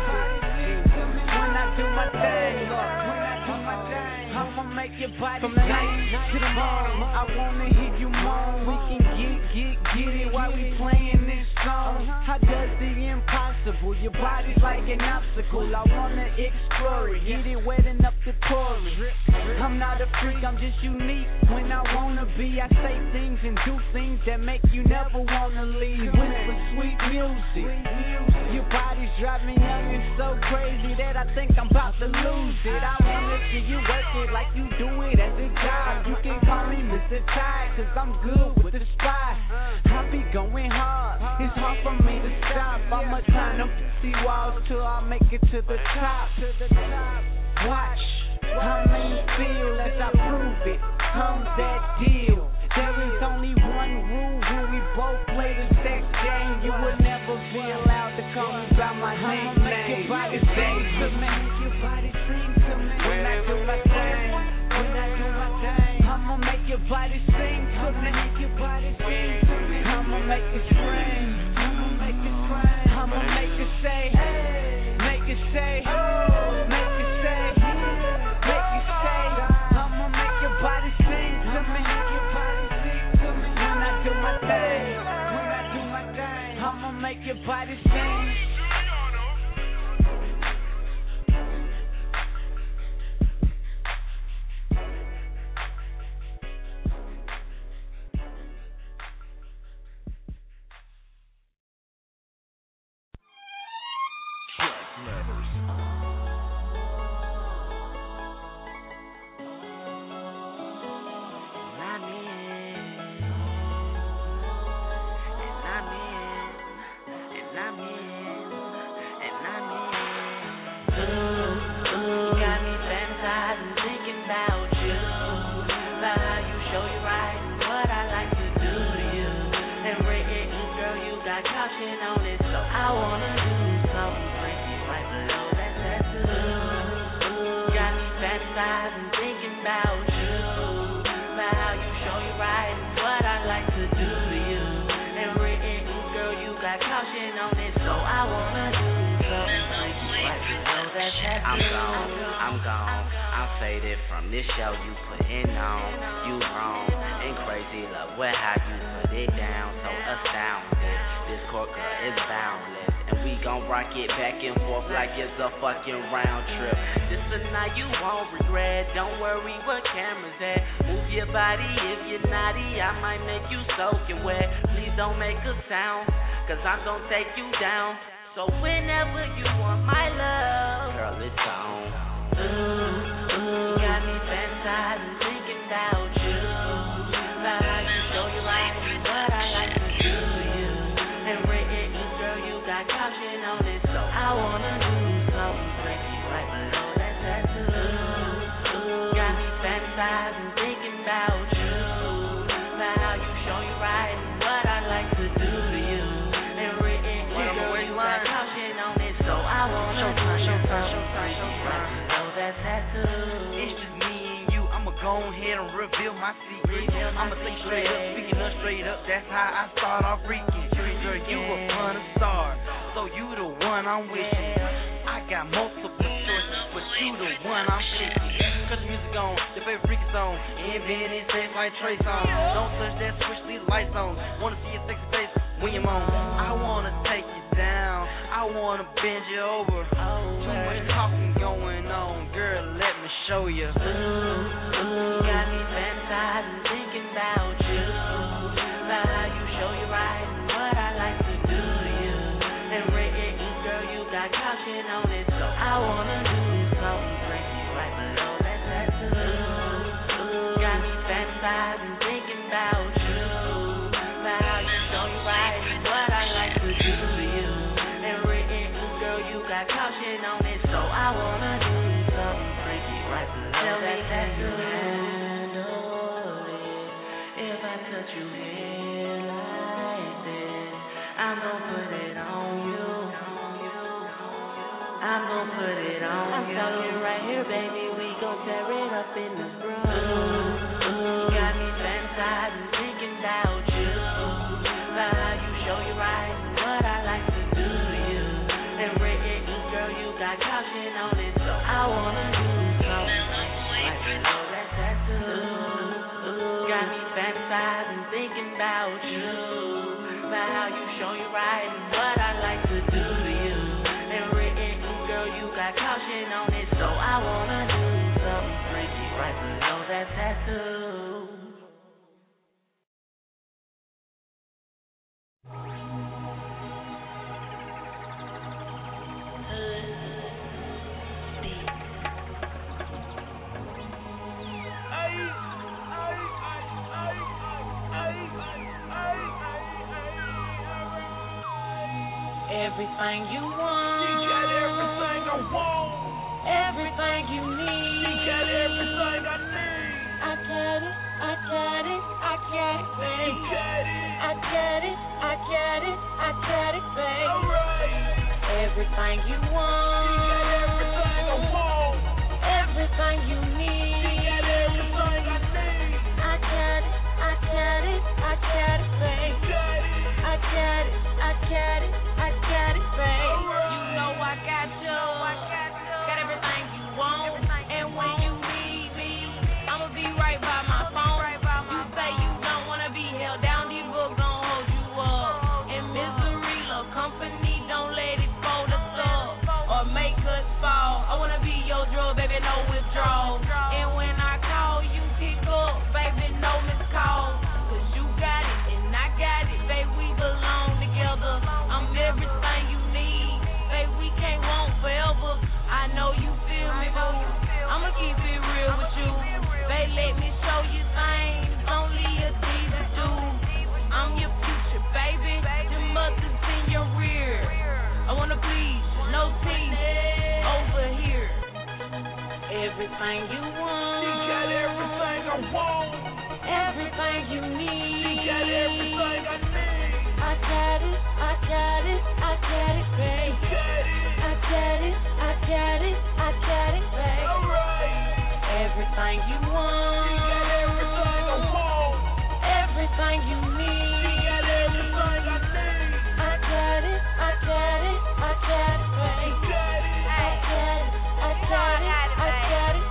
When I do my thing, when I do my thing, I'ma make your body from the night to the morning. I wanna hear you moan. We can get, get, get it while we playing this song. How does the impossible? Your body's like an obstacle. I wanna explore it, get it wet enough to pour it. I'm not a freak, I'm just unique. When I wanna be, I say things and do things that make you never wanna leave. With sweet music, your body's driving young and so crazy that I think I'm about to lose it. I wanna see you work it like you do it as a job. You can call me Mister Tide, cause I'm good with the spot. I be going hard, it's hard for me to stop. I'ma climb them fifty walls till I make it to the top. Watch how many feel as I prove it. I'm that deal. There is only one rule when we both play the sex game. You will never body sing to me. Make your body sing to me. I'ma make it scream. I'ma make it cry. I'ma make it say. Make it say. Make it say. Make it say. I'ma make your body sing to me. Make your body sing to me. When I do my thing. When I do my thing. I'ma make your body sing. I'm gone, I'm gone, I'm faded from this show you putting on. You wrong and crazy love, well how you put it down. So astounded, this corker is boundless, and we gon' rock it back and forth like it's a fucking round trip. This a night you won't regret, don't worry what cameras at. Move your body if you're naughty, I might make you soaking wet. Please don't make a sound, cause I'm gon' take you down. So whenever you want my love, girl, it's on. Ooh, ooh, got me fantasizing, thinking about you. About how you show you right, what I like to do to you. And written ink, girl, you got caution on it, so I wanna do something crazy right below that tattoo. Ooh, got me fantasizing, thinking about you. About how you show you right, what I like to do to you. And written ink, girl, you got caution on it, so I wanna do something crazy right below that tattoo. It's just me and you, I'ma go ahead and reveal my secret. I'ma say straight up, speaking up straight up, that's how I start off freaking. Girl, you a fun star, so you the one I'm wishing. I got multiple choices, but you the one I'm picking. Cut the music on, your favorite freaky song. And then it tastes like Trey song. Don't touch that switch, leave the lights on. Wanna see your sexy face when you're on. I wanna take you down, I wanna bend you over. Too much talking going on, girl, let me show you. Ooh, ooh, got me fantasizing, thinking about you. About how you show you right, what I like to do to you. And written ink, girl, you got caution on it, so I wanna do something crazy right below that tattoo. Ooh, got me fantasizing, thinking about you. About how you show you right, what I like to do to you. And written ink, girl, you got caution on it, so I wanna do something crazy right below that tattoo. If I touch you here like this, I'm gon' put it on you. I'm gon' put it on I'm you. I'm talking right here, baby. We gon' tear it up in this room. Ooh, ooh, got me fantasizing, thinking about you. About how you show you right, what I like to do to you. And written ink, girl, you got caution on it, so I wanna do something right below that tattoo. Got me fantasizing, thinking about you. About how you show you right, what I like to do to you. And written ink, girl, you got caution on it, so I wanna do something crazy right below that tattoo. Everything you want, you got everything I want. Everything you need, you got everything I need. I got it, I got it, I got it, babe. You got it, I got it, I got it, I got it, babe. Alright. Everything you want, you got everything I want. Everything you need, you got everything I need. I got it, everything you want. She got everything I want. Everything you need. She got everything I need. I got it, I got it, I got it, babe. I got it, I got it, I got it, babe. Alright. Everything you want. She got everything I want. Everything you need. She got everything I need. I got it, I got it, I got it, babe. I got it, I got it, I got it,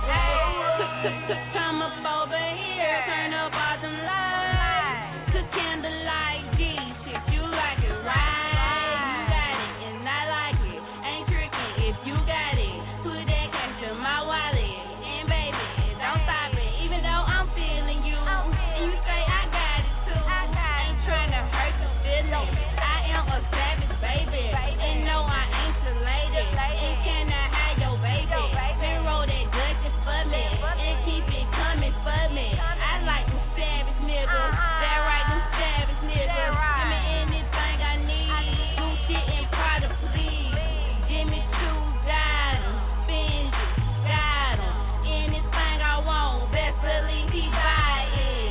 babe. Come up over here, turn up all the lights. Cook candlelight dish if you like it right. You got it and I like it. Ain't tricky if you got it. Put that cash in my wallet. And baby, don't stop it. Even though I'm feeling you. And you say I got it too. Ain't trying to hurt your feelings. I am a savage baby. And no, I ain't your lady. And can I have your baby? Then roll that Dutchess for me. And keep it coming for me. I like them savage niggas. That right, them savage niggas. Give me anything I need. Gucci and Prada, please. Give me two diamonds. Spend it, got 'em. Anything I want, best believe he buy it.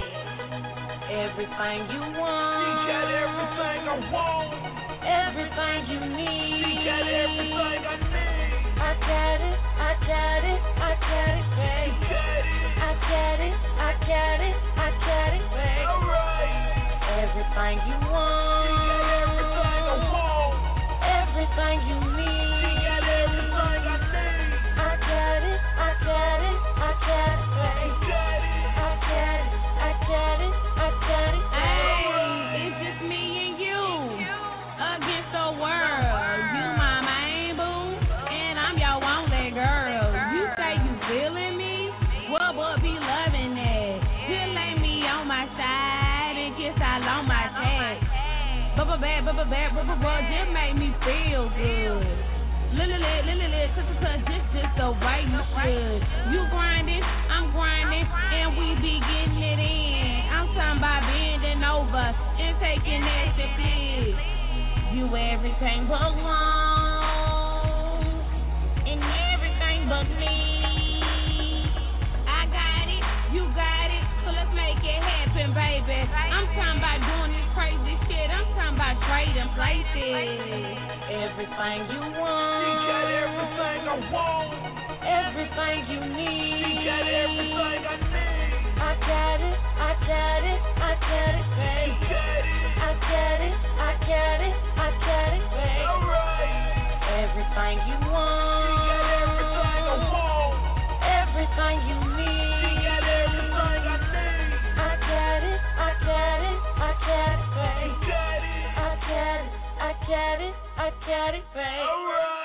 Everything you want. She got everything I want. Everything you need. She got everything I need. I got it, I got it, I got it, babe. I got it, I got it, I got it, babe. Alright. Everything you want. She got everything I want. Everything you need. She got everything I need. I got it, I got it, I got it, babe. I got it, I got it, I got it, babe. Hey, it's just me and you against the world. You my main boo, and I'm your only girl. You say you feeling me? Well, but be loving it. You lay me on my side and kiss all on my chest. Bubba bad, bubba bad, bubba bubba, just make me feel good. Lily lit, lily lit, touch touch touch, just just the way you should. You grinding, I'm grinding, and we be getting it in. I'm talking about bending over and taking that to please. You everything but wrong, and everything but me. I got it, you got it, so let's make it happen, baby. I'm talking about doing this crazy shit. I'm talking about trading places. Everything you want. She got everything I want. Everything you need. She got everything I need. I got it, I got it, I got it, babe. I got it, I got it, I got it, babe. Alright. Everything you want. She got everything I want. Everything you need. She got everything I need. I got it, I got it, I got it, babe. I got it, I got it, I got it, babe. Alright.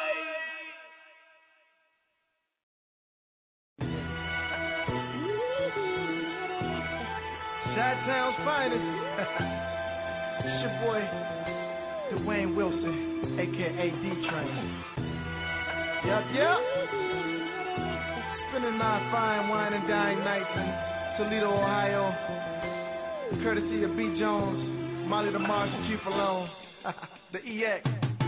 Chi-Town's finest. It's your boy, Dwayne Wilson, a k a. D-Train. Yup, yup. Spending our fine wine and dine nights in Toledo, Ohio. Courtesy of B. Jones, Molly the Marshall, Chief Alone, the E X.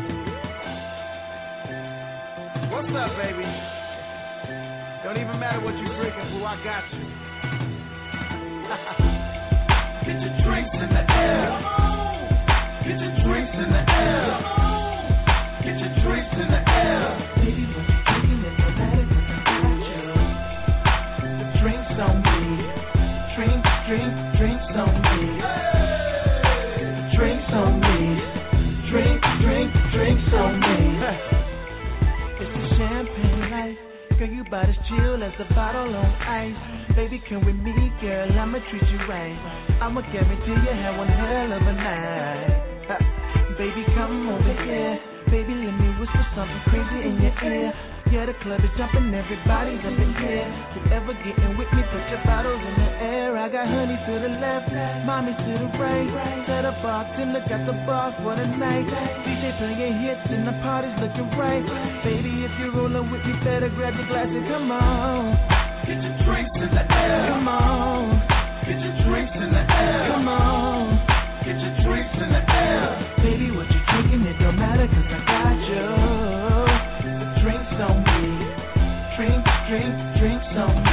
What's up, baby? Don't even matter what you drinking, boo, I got you. Get your drinks in the air. Get your drinks in the air. Get your drinks in the air. Baby, when you're drinking, it don't matter 'cause I got you. The drinks on me. Drink, drink, drinks on me. The drinks on me. Drink, drink, drinks on me. It's the champagne life. Girl, you about as chill as a bottle on ice. Baby, come with me, girl, I'ma treat you right. I'ma guarantee you have one hell of a night. Ha. Baby, come over here. Baby, let me whisper something crazy in your ear. Yeah, the club is jumping, everybody's up in here. You ever getting with me, put your bottles in the air. I got honey to the left, mommy to the right. Set a bartender, got the bar for the night. D J playing hits and the party's looking right. Baby, if you're rolling with me, better grab your glass and come on. Get your drinks in the air. Come on. Get your drinks in the air. Come on. Get your drinks in the air. Baby, what you drinking, it don't matter 'cause I got you. The drinks on me. Drink, drink, drinks on me.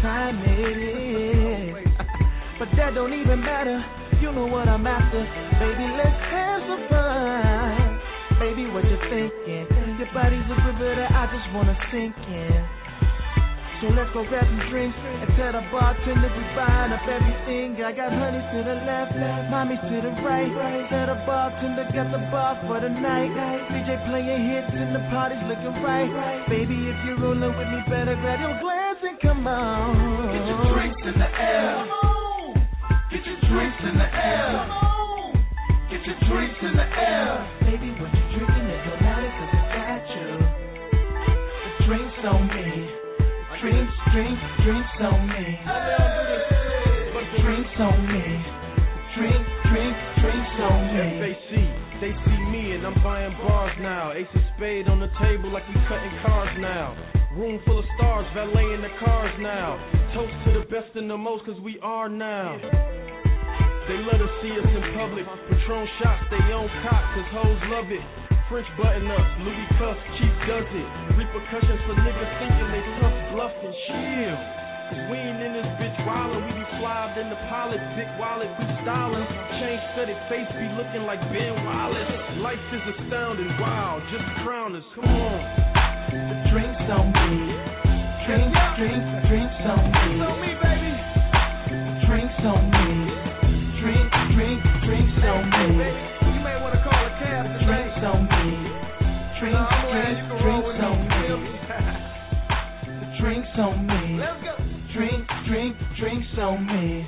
time it is. But that don't even matter, you know what I'm after. Baby, let's have some fun. Baby, what you thinking? Your body's a river that I just wanna sink in. So let's go grab some drinks and tell the bartender we buying up everything. I got honey to the left, mommy to the right. Tell the bartender got the bar for the night. D J playing hits and the party's looking right. Baby, if you're rolling with me, better grab your glass and come on. Get your drinks in the air. Get your drinks in the air. Get your drinks in the air. Baby, what you drinking? It don't matter 'cause I got you. The drinks on me. Drinks, drinks, drinks on me. Drinks on me. Drink, drink, drinks on me. F A C, they see me and I'm buying bars now. Ace of spade on the table like we cutting cars now. Room full of stars, valeting the cars now. Toast to the best and the most 'cause we are now. They let us see us in public. Patron shots, they own cock 'cause hoes love it. French button ups, Louis cuffs, Chief does it. Repercussions for niggas thinking they tough, bluffing, chill. Cause we ain't in this bitch wildin', we be flyed in the pilot, big wallet, we stylin'. Change studded face be looking like Ben Wallace. Life is astounding, wow, just crown us, come on. The drinks on me, drinks, drinks, drinks on me. Drinks on me, baby. Drinks on me, drink, drink, drinks on me. You may wanna call a cab. Drinks on me, drinks, drinks, drinks on me. The drinks on me, drink, drink, drinks on me.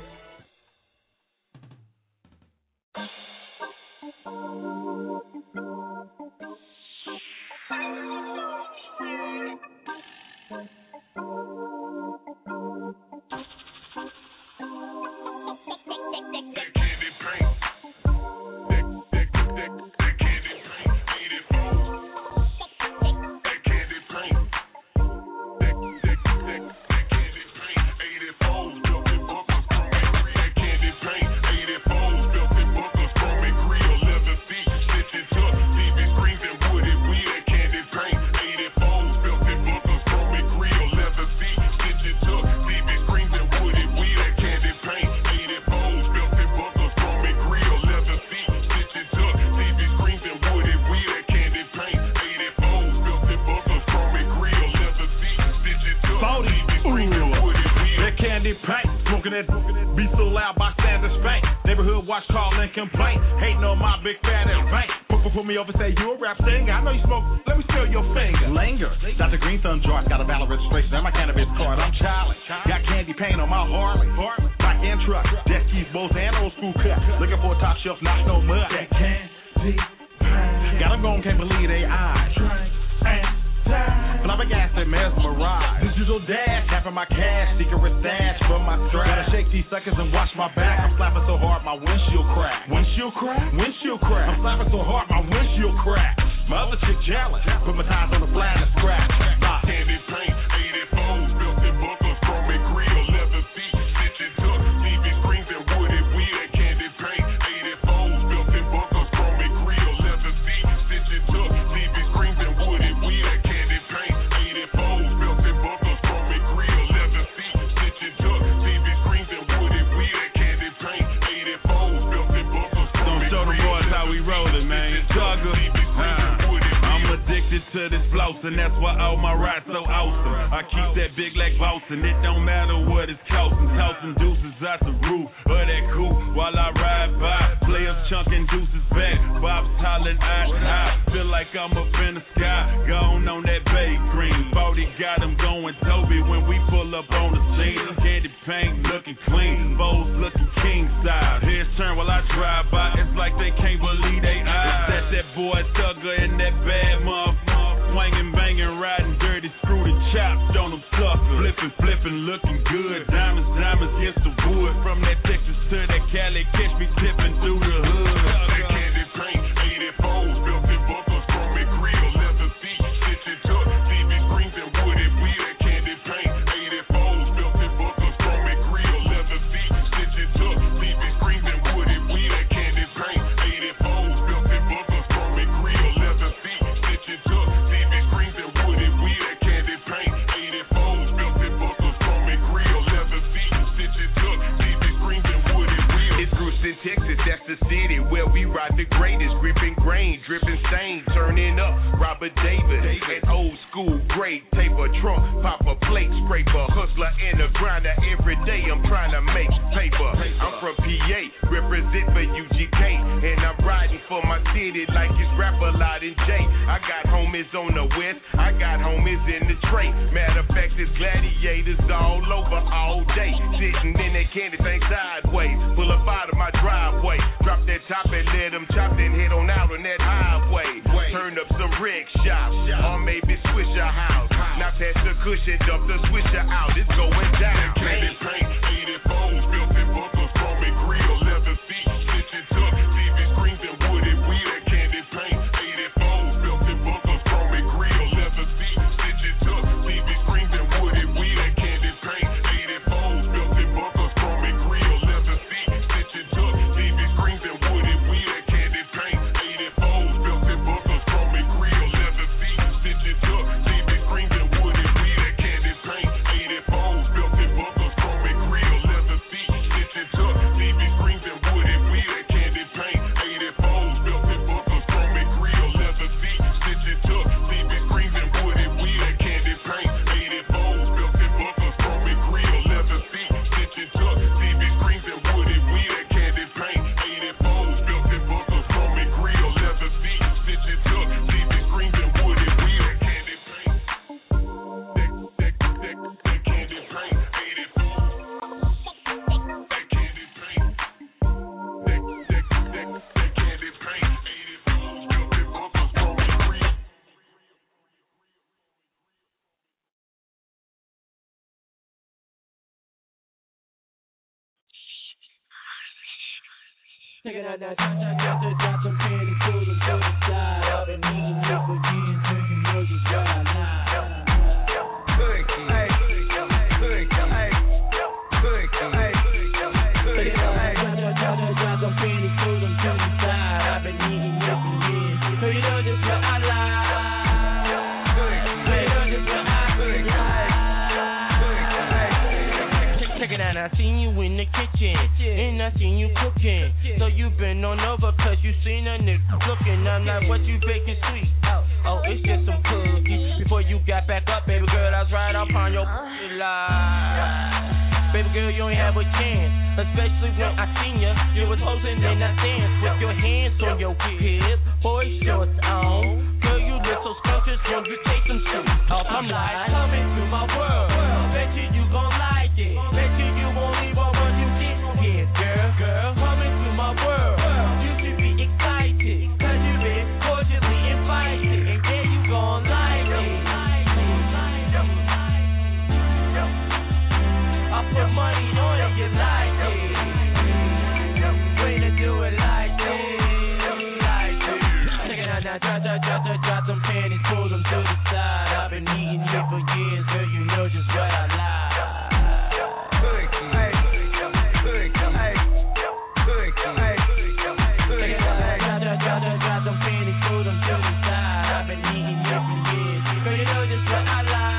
rain, dripping stain, turning up. Robert Davis, an old school grade taper, trunk, pop a plate scraper, hustler and a grinder. Every day I'm trying to make paper. I'm from P A, represent for U G K, and I'm riding for my city like it's Rap-A-Lot and J. I got homies on the west, I got homies in the tray. Matter of fact, there's gladiators all over all day, sitting in that candy thing sideways. Pull up out of my driveway, drop that top and let them chop, then head on out on that highway. Turn up some rig shops, or maybe switch your house. Now pass the cushion, dump the swisher out, it's going down. Candy paint, eighty-fours, built in buckles, chrome and grill, leather seats, stitching tuck, T V screens and wooded wheel. That candy paint, eighty-fours, built in buckles, chrome and grill, leather seats, stitching tuck, T V screens and wooded wheel. That candy paint, eighty-fours, built in buckles, chrome and grill, leather seats, stitching tuck, T V screens and wooded wheel. That candy paint, eighty-fours, built in buckles, chrome and grill, leather seats, stitching tuck, T V screens and wooded wheel. That candy paint, eighty-fours, built in buckles, chrome and grill, leather seats, stitching tuck, T V screens and wooded wheel. That candy paint, eighty-fours, built in buckles, chrome and grill, leather seats, stitching tuck, T V screens and wooded wheel. That candy paint, eighty-fours, built in buckles, chrome and grill, leather seats, stitching tuck, T V screens and wooded wheel. That candy paint, eighty-fours, built in buckles, chrome and grill, leather seats, stitching tuck, T V screens and wooded wheel. That candy paint, that that that that candy paint, eighty-fours, that candy paint, that that that that candy paint, eighty-fours, built in buckles, chrome and grill. Check it out now, drop, drop, drop, drop, drop some panties, pull them to the side. I've been needing you for years, so you know just what I like. Cookie, hey, cookie, hey, cookie, hey. Check it out now, drop, drop, drop, drop, drop some panties, pull them to the side. I've been needing you for years, so you know just what I like. So you know just what I like. Check it out, I seen you in the kitchen, and I seen you cooking. So you been on over, cause you seen a nigga looking. I'm like, what you baking sweet? Oh, oh, it's just some cookies. Before you got back up, baby girl, I was right up on your lie. Baby girl, you ain't have a chance, especially when I seen ya. You was posing and I danced with your hands on your hips, boy shorts on. Girl, you look so scrumptious when you take them shoes off. I'm like, come into my world, bet you you gon' like it. Bet you you won't leave on when you get here, girl. Girl, come into my world. You should be excited, cause you been cordially invited, and yeah, you gon' like it. I put money on it, you like it. Way to do it like this, like this. Check it out now, drop, drop, drop, drop, drop some panties, pull them to the side. I've been needing you for years, girl, you know just what I like. Cookie, hey, cookie, hey, cookie, hey. Check it out now, drop, drop, drop, drop, drop some panties, pull them to the side. I've been needing you for years, girl, you know just what I like.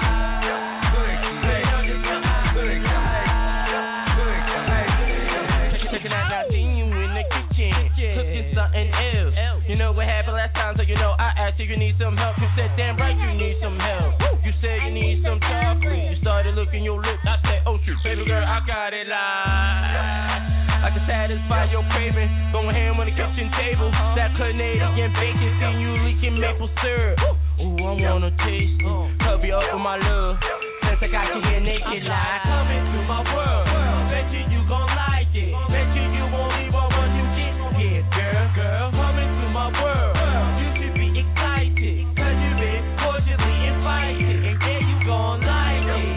Something else. You know what happened last time, so you know I asked you you need some help. You said damn right you need some help. You said you need some chocolate. You started looking your lips. I said oh shoot, baby girl I got it live. I can satisfy your craving. Going ham on the kitchen table. That Canadian bacon, see you leaking maple syrup. Ooh, I wanna taste it. Cover you up with my love. Since I got you here naked like come into my world. Bet you you gon' like it. Bet you you won't leave on when you get here, girl. Girl, come into my world. You should be excited, cause you been cordially invited, and yeah, you gon' like it.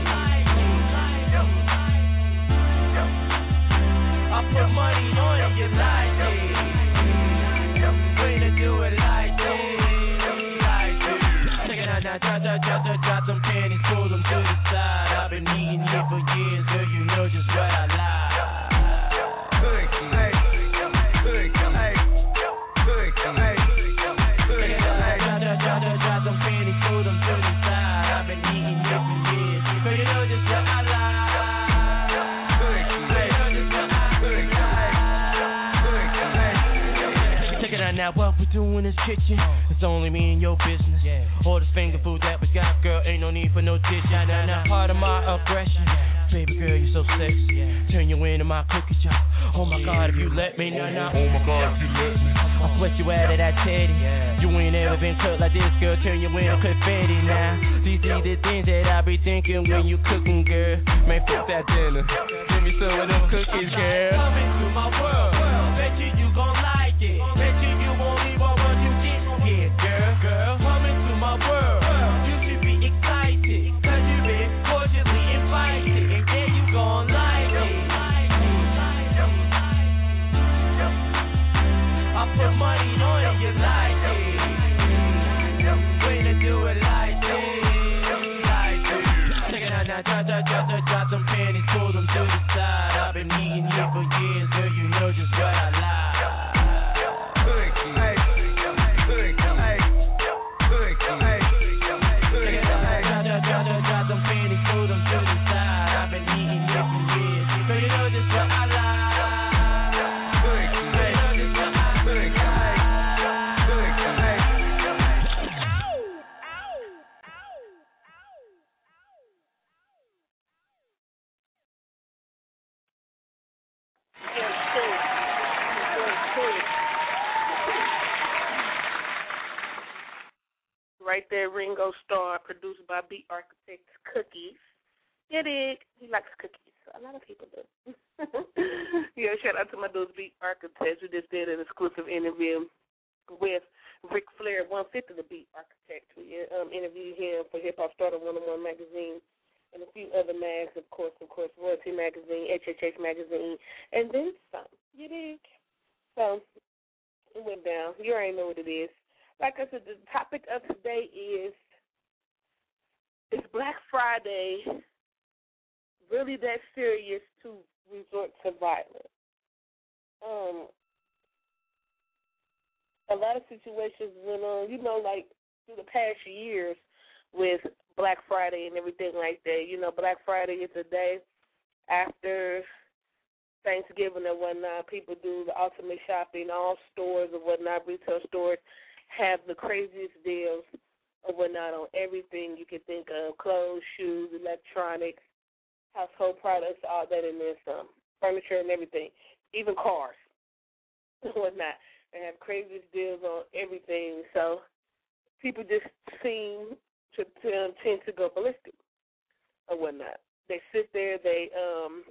I put money on it, you like it. Way to do it like this, like this. Check it out now, drop, drop, drop, drop, drop some panties, pull them now what we do in this kitchen, it's only me and your business. All this finger food that we got, girl, ain't no need for no dishes. Now, now, part of my aggression, baby girl, you so sexy. Turn you into my cookie jar. Oh my God, if you let me, now, now. Oh my God, if you let me. I sweat you out of that teddy. You ain't ever been cut like this, girl. Turn you into confetti now. These are the things that I be thinking when you cooking, girl. Man, fuck that dinner. Give me some of them cookies, girl. Come into my world. Bet you you gon' like it. Bet you you won't leave out once you get here, girl. Girl, come into my world. You should be excited, cause you've been cordially invited. And yeah, you gon' like it. I put money on it, you like it. Way to do it like this. Like this. Check it out now, drop, drop, drop, drop, drop them panties, pull them to the side. I've been eating you for years, girl, you know just what I like. Right there, Ringo Starr, produced by Beat Architect Cookies. You dig? He likes cookies. A lot of people do. Yeah, shout out to my dudes, Beat Architects. We just did an exclusive interview with Ric Flair, one-fifth of the Beat Architect. We um, interviewed him for Hip Hop Starter one oh one magazine and a few other mags, of course, of course, Royalty Magazine, H H H Magazine, and then some. You dig? So it went down. You already know what it is. Like I said, the topic of today is, is Black Friday really that serious to resort to violence? Um, a lot of situations went on, you know, like through the past years with Black Friday and everything like that. You know, Black Friday is a day after Thanksgiving and whatnot. People do the ultimate shopping, all stores and whatnot, retail stores have the craziest deals or whatnot on everything you can think of, clothes, shoes, electronics, household products, all that in there, some furniture and everything, even cars and whatnot. They have craziest deals on everything, so people just seem to, to tend to go ballistic or whatnot. They sit there, they um,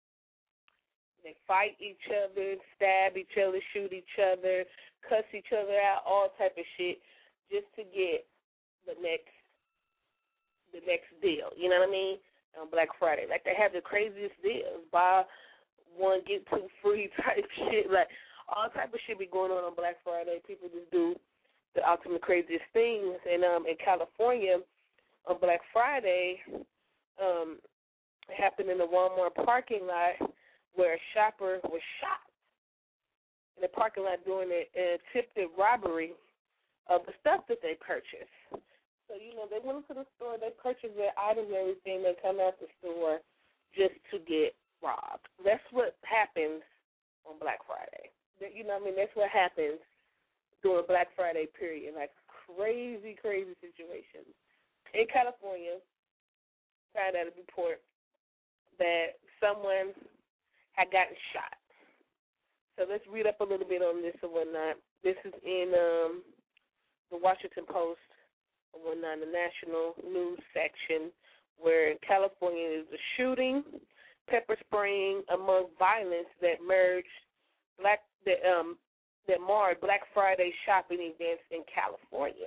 they fight each other, stab each other, shoot each other, cuss each other out, all type of shit, just to get the next the next deal. You know what I mean? On Black Friday, like they have the craziest deals, buy one get two free type shit, like all type of shit be going on on Black Friday. People just do the ultimate craziest things. And um, in California, on Black Friday, um, it happened in the Walmart parking lot where a shopper was shot in the parking lot during an attempted robbery of the stuff that they purchased. So, you know, they went into the store, they purchased their items and everything, they come out the store just to get robbed. That's what happens on Black Friday. You know what I mean? That's what happens during Black Friday period, like crazy, crazy situations. In California, found out a report that someone had gotten shot. So let's read up a little bit on this and whatnot. This is in um, the Washington Post and whatnot, the national news section, where in California there's a shooting, pepper spraying among violence that merged black that um that marred Black Friday shopping events in California.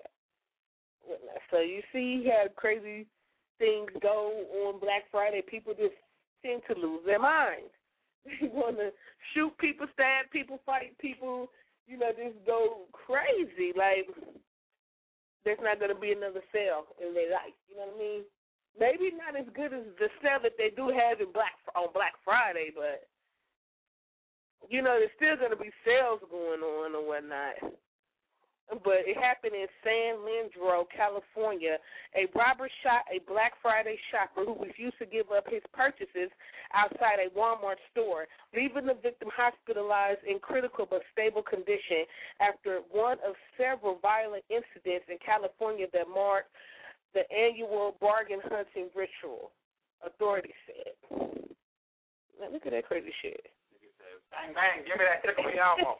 So you see how crazy things go on Black Friday. People just tend to lose their minds. They want to shoot people, stab people, fight people, you know, just go crazy. Like, there's not going to be another sale in their life. You know what I mean? Maybe not as good as the sale that they do have in Black on Black Friday, but, you know, there's still going to be sales going on and whatnot. but it happened in San Leandro, California. A robber shot a Black Friday shopper who refused to give up his purchases outside a Walmart store, leaving the victim hospitalized in critical but stable condition after one of several violent incidents in California that marked the annual bargain hunting ritual, authorities said. Now, look at that crazy shit. Bang, bang, give me that tickle me elmo.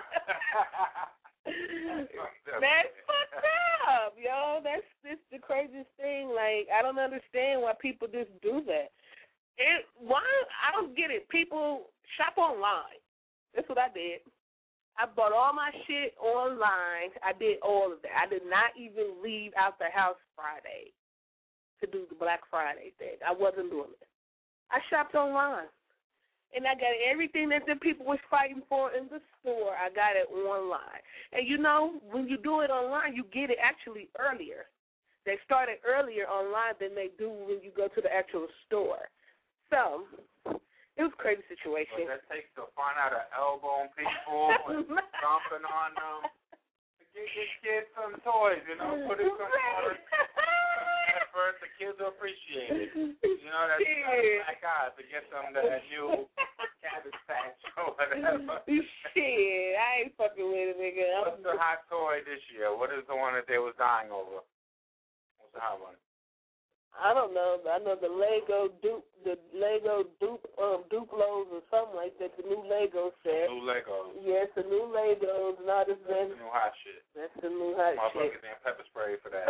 That's fucked up, yo. That's just the craziest thing. Like, I don't understand why people just do that. It, why? I don't get it. People shop online. That's what I did. I bought all my shit online. I did all of that. I did not even leave out the house Friday to do the Black Friday thing. I wasn't doing it. I shopped online. And I got everything that the people was fighting for in the store. I got it online. And, you know, when you do it online, you get it actually earlier. They start it earlier online than they do when you go to the actual store. So it was a crazy situation. But that takes the fun out of elbowing people and stomping on them. Get your kids some toys, you know, put it some toys. At first, the kids will appreciate it. You know, that's yeah. Like us to get them that new Cabbage Patch or whatever. Shit, I ain't fucking with it, nigga. What's the hot toy this year? What is the one that they was dying over? What's the hot one? I don't know. I know the Lego Dupe, the Lego Dupe, um, Duplos or something like that. The new Lego set. New Legos. Yes, the new Legos and all this. That's the new hot shit. That's the new hot Motherfuckers shit. damn pepper spray for that.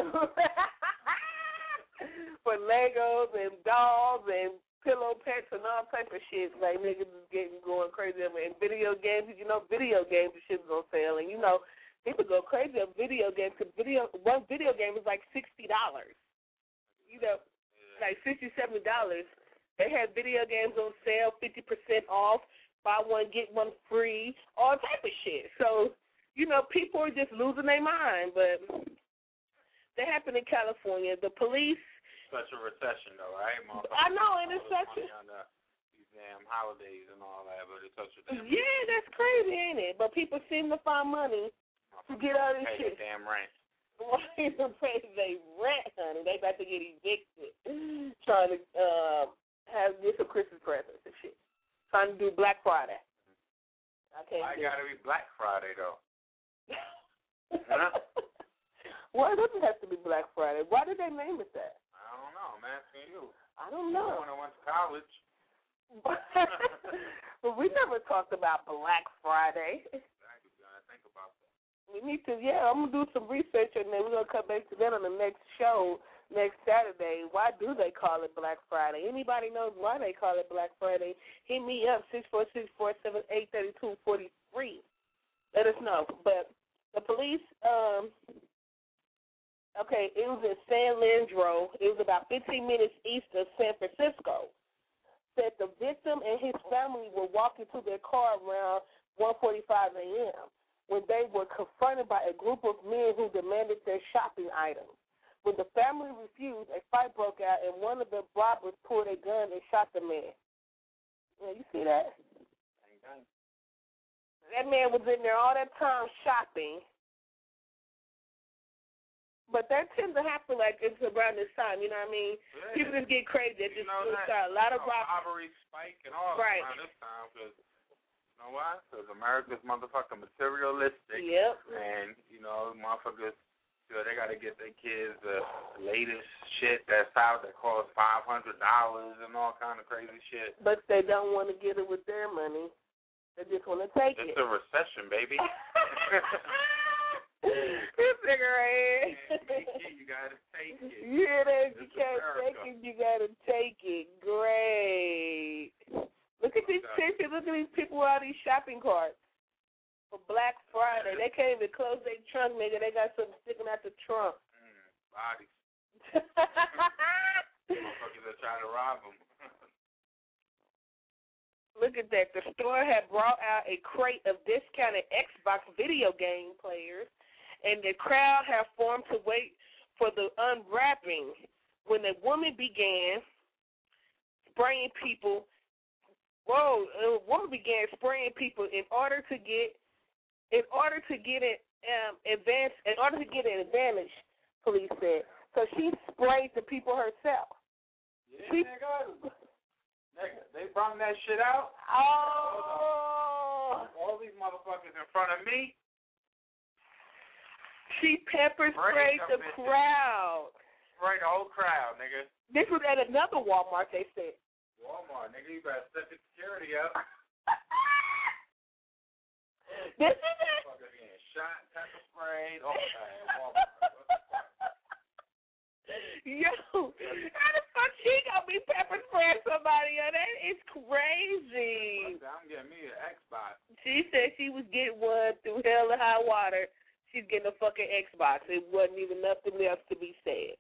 For Legos and dolls and pillow pets and all type of shit. Like, niggas is getting going crazy. And video games, you know, video games and shit's on sale. And, you know, people go crazy on video games because video, one video game is like sixty dollars. You know, like sixty dollars, seventy dollars. They have video games on sale, fifty percent off, buy one, get one free, all type of shit. So, you know, people are just losing their mind. But that happened in California. The police. Such a recession, though, right? I know, and it's such a. On the, these damn holidays and all that, but it's such a damn. Yeah, that's crazy, ain't it? But people seem to find money to get all this pay shit. Damn rent. Why to pay their rent, honey? They about to get evicted, trying to uh, have get some Christmas presents and shit. Trying to do Black Friday. I can't. Why gotta be Black Friday though? Huh? Why does it have to be Black Friday? Why did they name it that? I don't know. I'm asking you. I don't know. When I went to college. But we never talked about Black Friday. Exactly. I think about that. We need to, yeah, I'm going to do some research, and then we're going to come back to that on the next show next Saturday. Why do they call it Black Friday? Anybody knows why they call it Black Friday? Hit me up, six four six, four seven eight, three two four three. Let us know. But the police, um, okay, it was in San Leandro. It was about fifteen minutes east of San Francisco. Said the victim and his family were walking to their car around one forty-five a.m. when they were confronted by a group of men who demanded their shopping items. When the family refused, a fight broke out, and one of the robbers pulled a gun and shot the man. Yeah, you see that? That man was in there all that time shopping. But that tends to happen like it's around this time, you know what I mean? Yeah. People just get crazy at this you know, time. A lot of you know, robberies. robberies spike and all right. around this time because, you know why? Because America's motherfucking materialistic. Yep. And, you know, motherfuckers, you know, they got to get their kids the latest shit that's out that costs five hundred dollars and all kind of crazy shit. But they don't want to get it with their money. They just want to take it's it. It's a recession, baby. This nigga right here. You got to take it. You hear that? You It's can't America. take it. You got to take it. Great. Look at these pictures. Look at these people with all these shopping carts for Black Friday. They can't even close their trunk, nigga. They got something sticking out the trunk. Mm, bodies. Motherfuckers are trying to rob them. Look at that. The store had brought out a crate of discounted Xbox video game players, and the crowd had formed to wait for the unwrapping when a woman began spraying people. Whoa, a woman began spraying people in order to get in order to get it um, advance, in order to get an advantage, police said. So she sprayed the people herself. Yeah, she, nigga. Nigga, they brought that shit out. Oh. All these motherfuckers in front of me. She pepper sprayed the crowd. Sprayed the whole crowd, nigga. This was at another Walmart, they said. Walmart, nigga, you better set the security up. This is it. Motherfuckers getting shot, pepper sprayed, all that. Walmart. Yo, how the fuck she gonna be pepper spraying somebody? Yo, that is crazy. I'm getting me an Xbox. She said she was getting one through hell and high water. She's getting a fucking Xbox. It wasn't even nothing else to be said.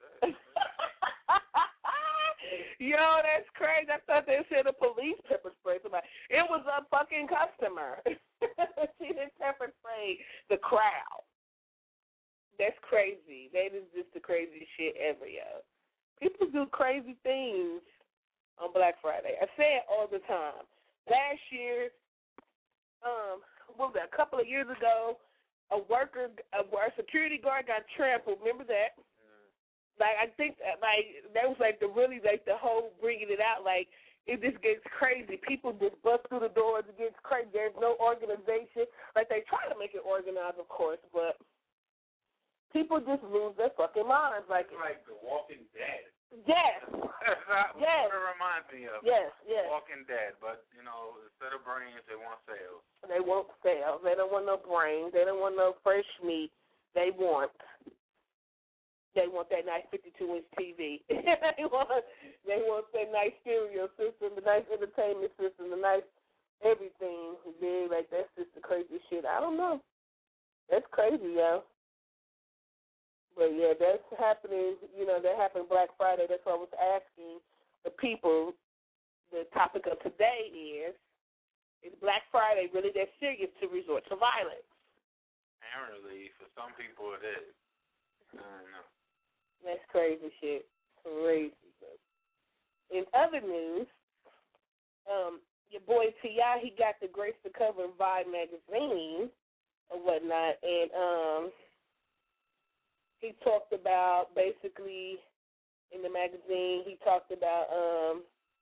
Yo, that's crazy. I thought they said the police pepper spray somebody. It was a fucking customer. She didn't pepper spray the crowd. That's crazy. That is just the craziest shit ever, yo. People do crazy things on Black Friday. I say it all the time. Last year, um, what was that, a couple of years ago, a worker, a, a security guard got trampled. Remember that? Mm. Like, I think, that, like, that was, like, the really, like, the whole bringing it out. Like, it just gets crazy. People just bust through the doors. It gets crazy. There's no organization. Like, they try to make it organized, of course, but people just lose their fucking minds. Like, it's like The Walking Dead. Yes. That's yes. what it reminds me of. Yes, yes. Walking Dead, but, you know, instead of brains, they want sales. They want sales. They don't want no brains. They don't want no fresh meat. They want they want that nice fifty-two inch T V. they want they want that nice stereo system, the nice entertainment system, the nice everything. Big, like, that's just the crazy shit. I don't know. That's crazy, yo. But, yeah, that's happening, you know, that happened Black Friday. That's why I was asking the people, the topic of today is, is Black Friday really that serious to resort to violence? Apparently, for some people it is. I don't know. That's crazy shit. Crazy. In other news, um, your boy T I, he got the grace to cover Vibe magazine or whatnot, and, um, he talked about, basically, in the magazine, he talked about um,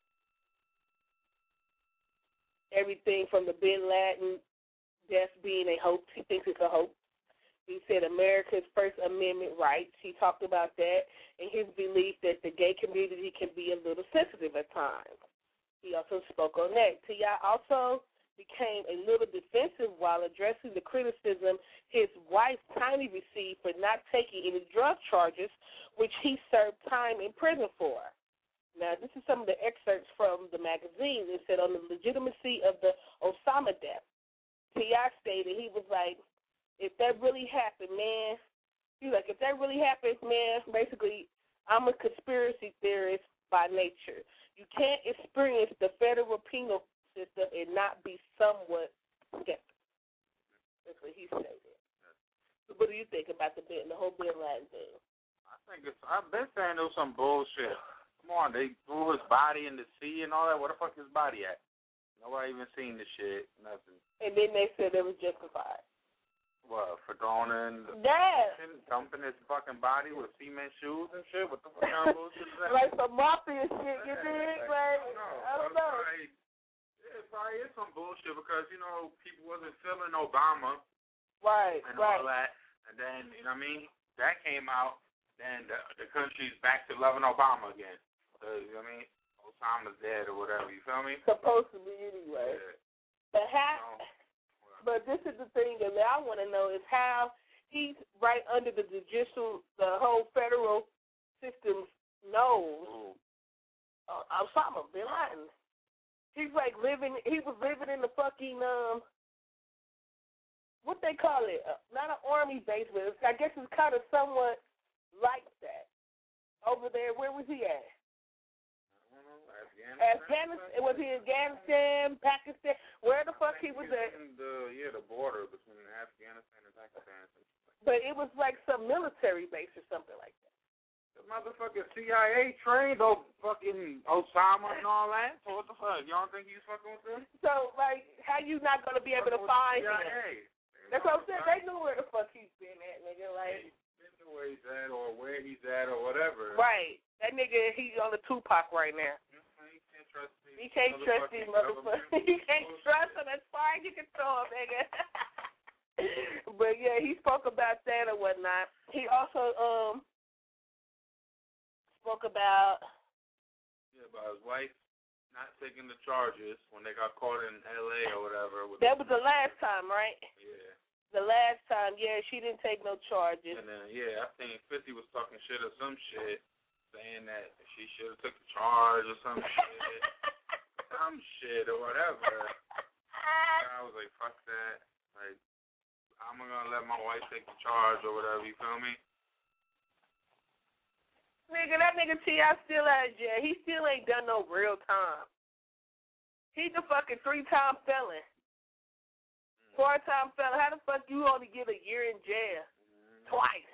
everything from the Bin Laden death being a hoax. He thinks it's a hoax. He said America's First Amendment rights. He talked about that and his belief that the gay community can be a little sensitive at times. He also spoke on that. T I also became a little defensive while addressing the criticism his wife, Tiny, received for not taking any drug charges, which he served time in prison for. Now, this is some of the excerpts from the magazine. It said on the legitimacy of the Osama death. T I stated, he was like, if that really happened, man, he was like, if that really happened, man, basically, I'm a conspiracy theorist by nature. You can't experience the federal penal system and not be somewhat skeptical. That's what he stated. So what do you think about the Bin, the whole Bin Laden thing? I think it's, I've been saying it was some bullshit. Come on, they threw his body in the sea and all that. Where the fuck is his body at? Nobody even seen the shit. Nothing. And then they said it was justified. What, for throwing in the yeah. ocean, dumping his fucking body with cement shoes and shit? What the fuck kind of bullshit is that? Like some mafia shit, you dig? Like, I don't know. Probably, it probably is some bullshit because, you know, people wasn't feeling Obama. Right, and right. all that. And then, you know what I mean? That came out, then the, the country's back to loving Obama again. So, you know what I mean? Osama's dead or whatever, you feel me? Supposed to be anyway. Yeah. But how, but this is the thing that I want to know is how he's right under the judicial, the whole federal system's nose. Uh, Osama bin Laden. He's like living, he was living in the fucking, um, what they call it, uh, not an army base, but it's, I guess it's kind of somewhat like that. Over there, where was he at? Afghanistan. Afghanistan. Was he in Afghanistan, Pakistan? Where the fuck he was at? The, yeah, the border between Afghanistan and Pakistan. But it was like some military base or something like that. The motherfucking C I A trained old fucking Osama and all that. So what the fuck? Y'all think he's fucking with them? So, like, how you not going to be able to find him? C I A. That's what I'm saying. They knew where the fuck he's been at, nigga. Like, they knew where he's at or where he's at or whatever. Right. That nigga, he's on the Tupac right now. He can't trust these He can't trust these motherfuckers. He can't trust them as far as you can throw him, nigga. But yeah, he spoke about that or whatnot. He also um spoke about yeah, about his wife not taking the charges when they got caught in L A or whatever. With that was the last time, right? Yeah. The last time, yeah, she didn't take no charges. And then yeah, I think fifty was talking shit or some shit, saying that she should have took the charge or some shit, some shit or whatever. And I was like, fuck that. Like, I'm gonna let my wife take the charge or whatever. You feel me? Nigga, that nigga T I still out of jail. He still ain't done no real time. He's a fucking three-time felon. Mm. Four-time felon. How the fuck you only get a year in jail? Mm. Twice.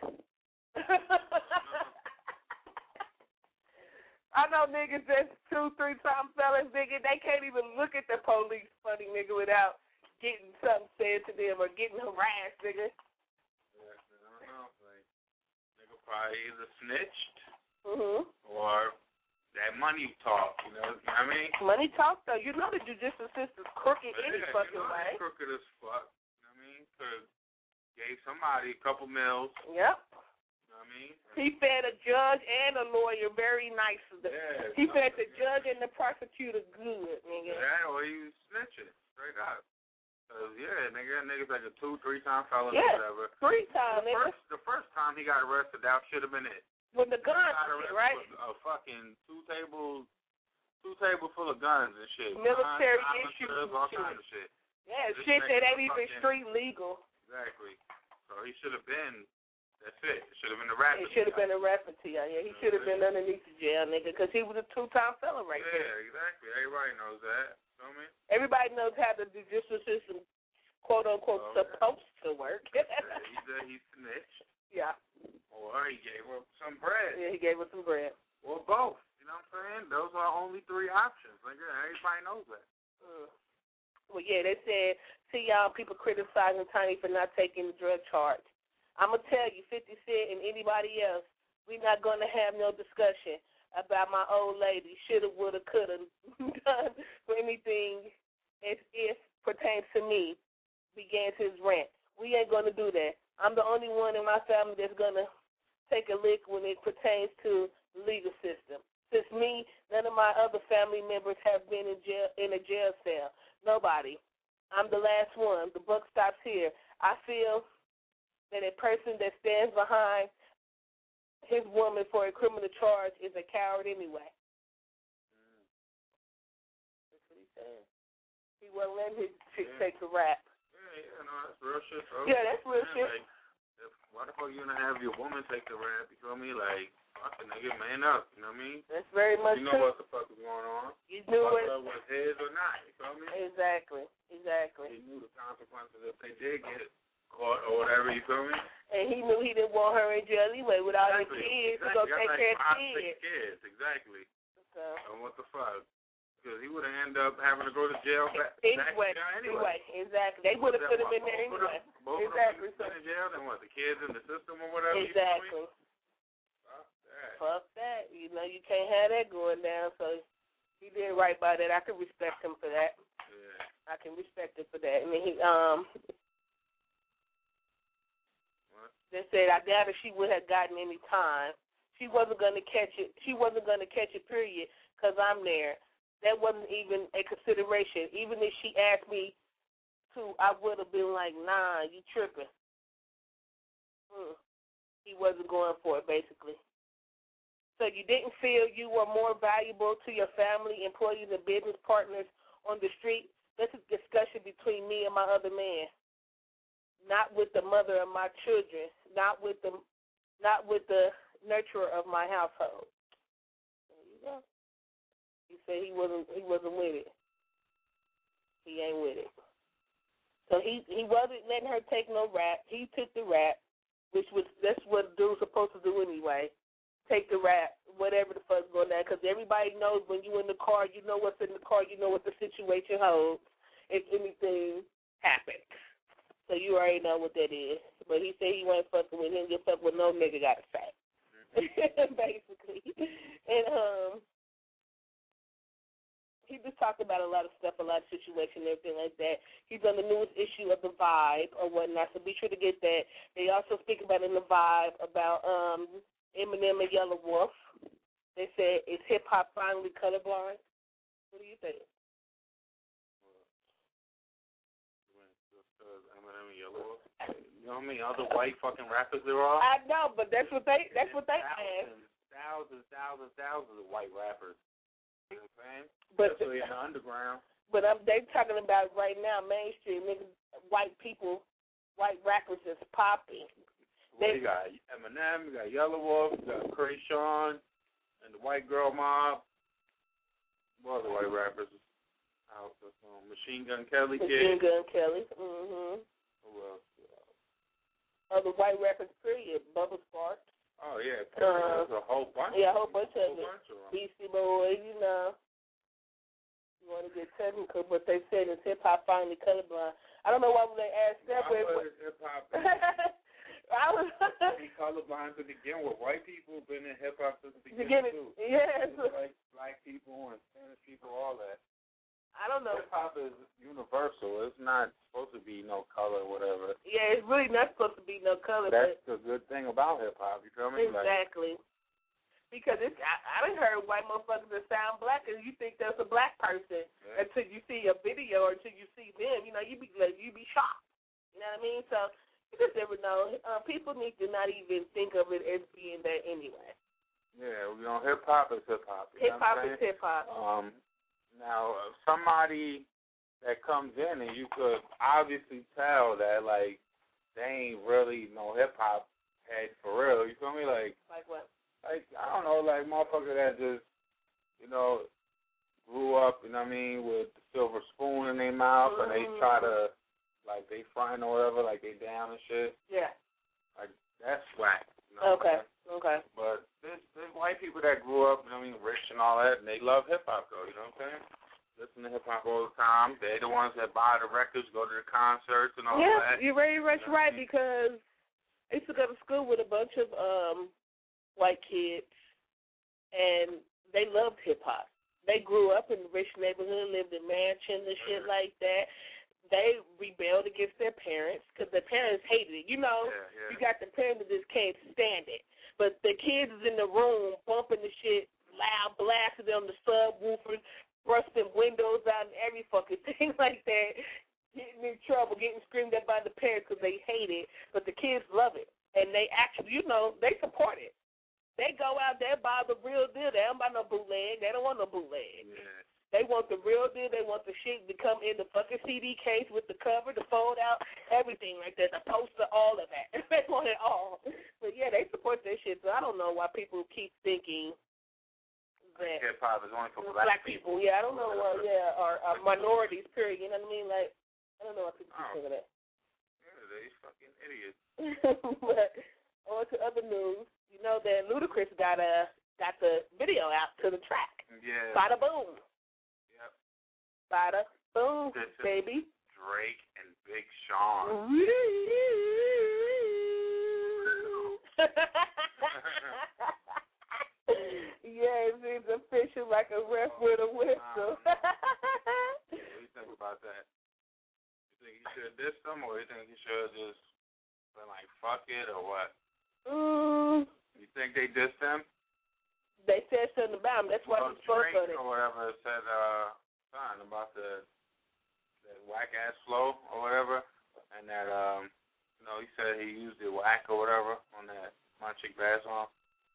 I know niggas that's two, three-time felons, nigga, they can't even look at the police funny, nigga, without getting something said to them or getting harassed, nigga. Yeah, I don't know. Like, nigga probably either snitched. Mm-hmm. Or that money talk, you know what I mean? Money talk, though. You know the judicial system's crooked but any yeah, fucking you know, way. Crooked as fuck. You know what I mean? Cause gave somebody a couple mils. Yep. You know what I mean? He fed a judge and a lawyer very nice. Yeah, he fed the yeah. judge and the prosecutor good, nigga. Yeah, or he was snitching straight up. Cause yeah, nigga, that nigga's like a two, three time felon yeah, or whatever. Three times, the nigga. First, the first time he got arrested, that should have been it. With the guns, shit, right? A fucking two tables, two tables full of guns and shit. Military guns, issues, all shit. kinds of shit. Yeah, This shit that ain't even fucking, street legal. Exactly. So he should have been. That's it. It should have been a rapper. It should have been a rapper to you. Yeah, he should have been underneath the jail, nigga, because he was a two-time felon right yeah, there. Yeah, exactly. Everybody knows that. Feel me? Everybody knows how the judicial system, quote unquote, oh, supposed yeah. to work. yeah, he did. He snitched. Yeah. Or he gave her some bread. Yeah, he gave her some bread. Or both. You know what I'm saying? Those are only three options. Like, everybody knows that. Mm. Well, yeah, they said, see y'all people criticizing Tiny for not taking the drug charge. I'm going to tell you, fifty Cent and anybody else, we're not going to have no discussion about my old lady shoulda, woulda, coulda done for anything as if pertains to me, began his rant. We ain't going to do that. I'm the only one in my family that's going to take a lick when it pertains to the legal system. Since me, none of my other family members have been in jail in a jail cell. Nobody. I'm the last one. The buck stops here. I feel that a person that stands behind his woman for a criminal charge is a coward anyway. Mm. That's what he's saying. He won't let his chick yeah. take the rap. Yeah, yeah, no, that's real shit, bro. Yeah, that's real yeah, shit. Like, if, why the fuck you gonna have your woman take the rap? You feel me? Like, fuck the nigga, man up. You know what I mean? That's very much You know true. what the fuck is going on. You knew what it was his or not. You feel me? Exactly. Exactly. He knew the consequences if they did get caught or whatever. You feel me? And he knew he didn't want her in jail anyway with all exactly. the kids exactly. to go That's take like care of five, kids. Six kids. Exactly. So. And what the fuck? Because he would have ended up having to go to jail back, anyway, back anyway. anyway. Exactly. They would have put him in there anyway. Both exactly. of them in jail, then what? The kids in the system or whatever? Exactly. You Fuck that. Fuck that. You know, you can't have that going down, so he did right by that. I can respect him for that. Yeah. I can respect him for that. And then he, um, what? They said, I doubt if she would have gotten any time. She wasn't going to catch it. She wasn't going to catch it, period, because I'm there. That wasn't even a consideration. Even if she asked me to, I would have been like, nah, you tripping. Hmm. He wasn't going for it, basically. So you didn't feel you were more valuable to your family, employees, and business partners on the street? This is a discussion between me and my other man, not with the mother of my children, not with the, not with the nurturer of my household. There you go. He said he wasn't he wasn't with it. He ain't with it. So he, he wasn't letting her take no rap. He took the rap, which was that's what a dude's supposed to do anyway. Take the rap, whatever the fuck's going on, because everybody knows when you in the car, you know what's in the car, you know what the situation holds if anything happens. So you already know what that is. But he said he wasn't fucking with him. He fuck with no nigga got a sack. Basically. And um, he just talked about a lot of stuff, a lot of situations, everything like that. He's on the newest issue of The Vibe or whatnot, so be sure to get that. They also speak about in The Vibe about um, Eminem and Yellow Wolf. They said, is hip-hop finally colorblind? What do you think? Eminem and Yellow Wolf. You know what I mean? Other white fucking rappers there are. I know, but that's what they that's what they asked. Thousands, thousands, thousands of white rappers. You know what I'm saying? But especially in the underground. But um, they talking about right now mainstream niggas, white people, white rappers is popping. Well, you got Eminem, you got Yellow Wolf, you got Krayshawn, and the White Girl Mob. What other white rappers? Out um, Machine Gun Kelly. Machine Kid. Gun Kelly. Mhm. Who else? Other white rappers, period. Bubba Sparks. Oh yeah, Uh, there's a whole bunch. Yeah, a whole bunch a of whole it. bunch of them. Beastie Boys, you know. You want to get technical, but they said it's hip hop finally colorblind. I don't know why they asked that, Why but was hip hop I was be colorblind to begin with? White people have been in hip hop since the beginning. beginning too. Yes. Like black people and Spanish people, all that. I don't know. Hip hop is universal. It's not supposed to be no color or whatever. Yeah, it's really not supposed to be no color. That's but the good thing about hip hop. You feel me? Exactly. Like, because it's I, I done heard white motherfuckers that sound black and you think that's a black person yeah. until you see a video or until you see them. You know, you be like, you be shocked. You know what I mean? So you just never know. Uh, people need to not even think of it as being that anyway. Yeah, you know, hip hop is hip hop. Hip hop is hip hop. Um. Now, uh, somebody that comes in and you could obviously tell that, like, they ain't really no hip-hop head for real. You feel me? Like, like what? Like, I don't know, like, motherfucker that just, you know, grew up, you know what I mean, with the silver spoon in their mouth, mm-hmm. and they try to, like, they frontin' or whatever, like, they down and shit. Yeah. Like, that's whack. You know okay, okay. But there's, there's white people that grew up, you know what I mean, rich and all that, and they love hip-hop, though, you know what I'm saying? Listen to hip-hop all the time. They're the ones that buy the records, go to the concerts and all yeah, that. Yeah, you're very much right, because I used to go to school with a bunch of um white kids, and they loved hip-hop. They grew up in a rich neighborhood, lived in mansions and shit like that. They rebelled against their parents because their parents hated it. You know, yeah, yeah. you got the parents that just can't stand it. But the kids is in the room bumping the shit loud, blasting on the subwoofers, busting windows out and every fucking thing like that, getting in trouble, getting screamed at by the parents because they hate it. But the kids love it. And they actually, you know, they support it. They go out there, buy the real deal. They don't buy no bootleg. They don't want no bootleg. Yeah. They want the real deal. They want the shit to come in the fucking C D case with the cover, the fold out, everything like that, the poster, all of that. They want it all. But, yeah, they support that shit. So I don't know why people keep thinking that hip-hop is only for black, black people. people. Yeah, I don't know why, yeah, or uh, minorities, period. You know what I mean? Like, I don't know why people keep oh. thinking that. Yeah, they fucking idiots. But on to other news. You know that Ludacris got a got the video out to the track. Yeah. Bada boom. Yep. Bada boom, this baby. Drake and Big Sean. Yes, it's official like a ref with a whistle. What do you think about that? You think he should diss them, or you think he should just been like fuck it, or what? Mm. You think they dissed him? They said something about him. That's why well, he spoke Drake on it. or whatever said uh something about the that whack ass flow or whatever, and that um you know he said he used it whack or whatever on that my chick bass on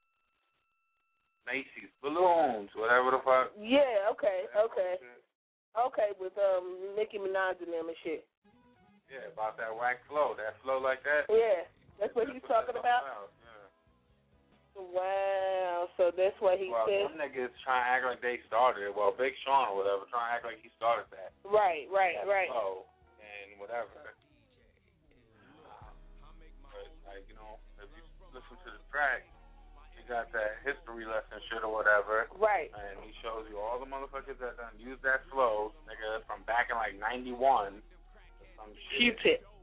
Macy's balloons, whatever the fuck. Yeah. Okay. Okay. Okay. With um Nicki Minaj and them and shit. Yeah, about that whack flow, that flow like that. Yeah, that's what that's he's what talking about. about. Yeah. Wow, so that's what he well, said. Well, some niggas trying to act like they started it. Well, Big Sean or whatever, trying to act like he started that. Right, right, that right. Flow and whatever. But, like, you know, if you listen to the track, you got that history lesson shit or whatever. Right. And he shows you all the motherfuckers that done used that flow, nigga, from back in like ninety-one. Q-Tip.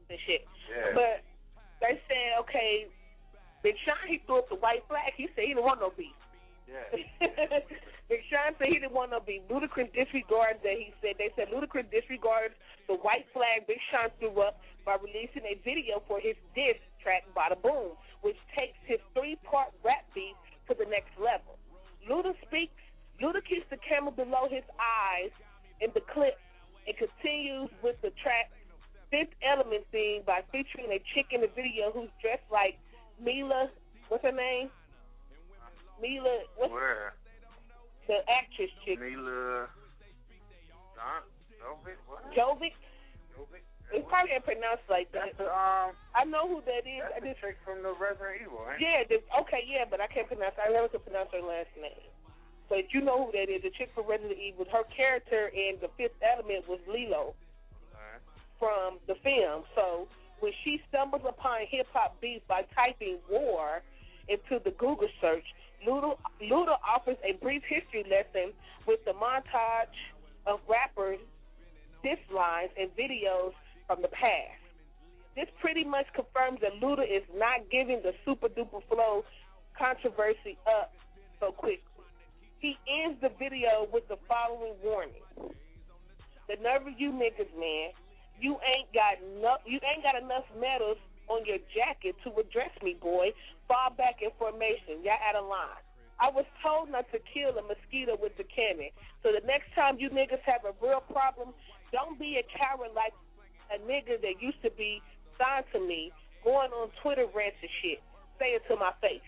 and shit. Yeah. But they said, okay, Big Sean, he threw up the white flag. He said he didn't want no beef. Yeah. Big Sean said he didn't want no beef. Ludacris disregards that. He said they said Ludacris disregards the white flag Big Sean threw up by releasing a video for his diss track Bada Boom, which takes his three-part rap beef to the next level. Luda speaks. Luda keeps the camera below his eyes in the clip and continues with the track Fifth Element theme by featuring a chick in the video who's dressed like Mila. What's her name? Mila. What's Where? The actress chick. Mila. John? Jovic? What? Jovic? Jovic? It's probably ain't pronounced like that. That's the, um, I know who that is. That's I the just, chick from the Resident Evil, right? yeah, the, okay, yeah, but I can't pronounce I never could pronounce her last name. But you know who that is, the chick from Resident Evil. Her character in The Fifth Element was Lilo Right. from the film. So when she stumbles upon hip-hop beef by typing war into the Google search, Luda, Luda offers a brief history lesson with the montage of rappers' diss lines and videos from the past. This pretty much confirms that Luda is not giving the super-duper flow controversy up so quickly. He ends the video with the following warning: "The nerve of you niggas, man! You ain't got no, you ain't got enough medals on your jacket to address me, boy. Fall back in formation. Y'all out of line. I was told not to kill a mosquito with the cannon. So the next time you niggas have a real problem, don't be a coward like a nigga that used to be signed to me, going on Twitter rants and shit. Say it to my face."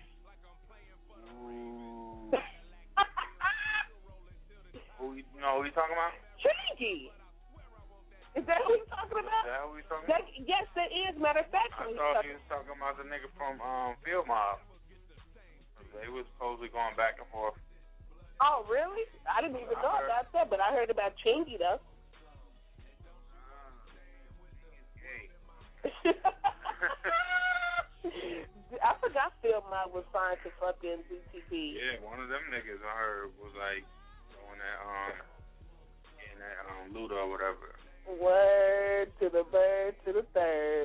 Who you know who you talking about? Trinity. Is that who you talking about? Is that who you talking That, about? yes, that is. Matter of fact, I who he's thought talking he was talking about the nigga from um, Field Mob. They was supposedly going back and forth. Oh, really? I didn't even I know heard. about that, but I heard about Chingy, though. I forgot Phil Mott was signed to fucking B T B. Yeah, one of them niggas I heard was like doing that, um, getting that um, Luda or whatever. Word to the bird to the third.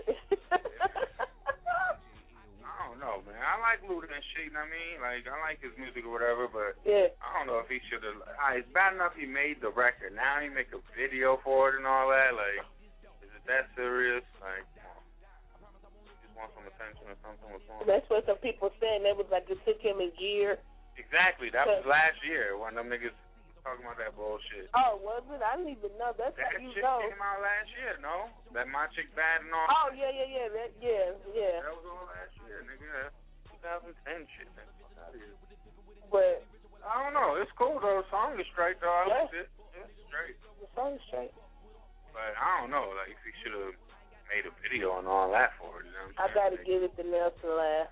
I don't know, man. I like Luda and shit, you know what I mean? Like, I like his music or whatever, but yeah. I don't know if he should have. It's bad enough he made the record. Now he make a video for it and all that. Like, is it that serious? Like, come on. You just want some attention or something? What's wrong? That's what some people saying. They was like, it took him a year. Exactly. That was last year when them niggas was talking about that bullshit. Oh, was it? I didn't even know. That's That how you shit know. came out last year, no? That My Chick Bad and all. Oh, yeah, yeah, yeah. That, yeah, yeah. That was all last year, nigga. twenty ten shit, man. Fuck out of here. But I don't know. It's cool though. The song is straight though. I yeah. like it. It's straight. The song is straight. But I don't know. Like if he should have made a video and all that for it. You know what I I'm gotta saying? give it to Nelson Laugh.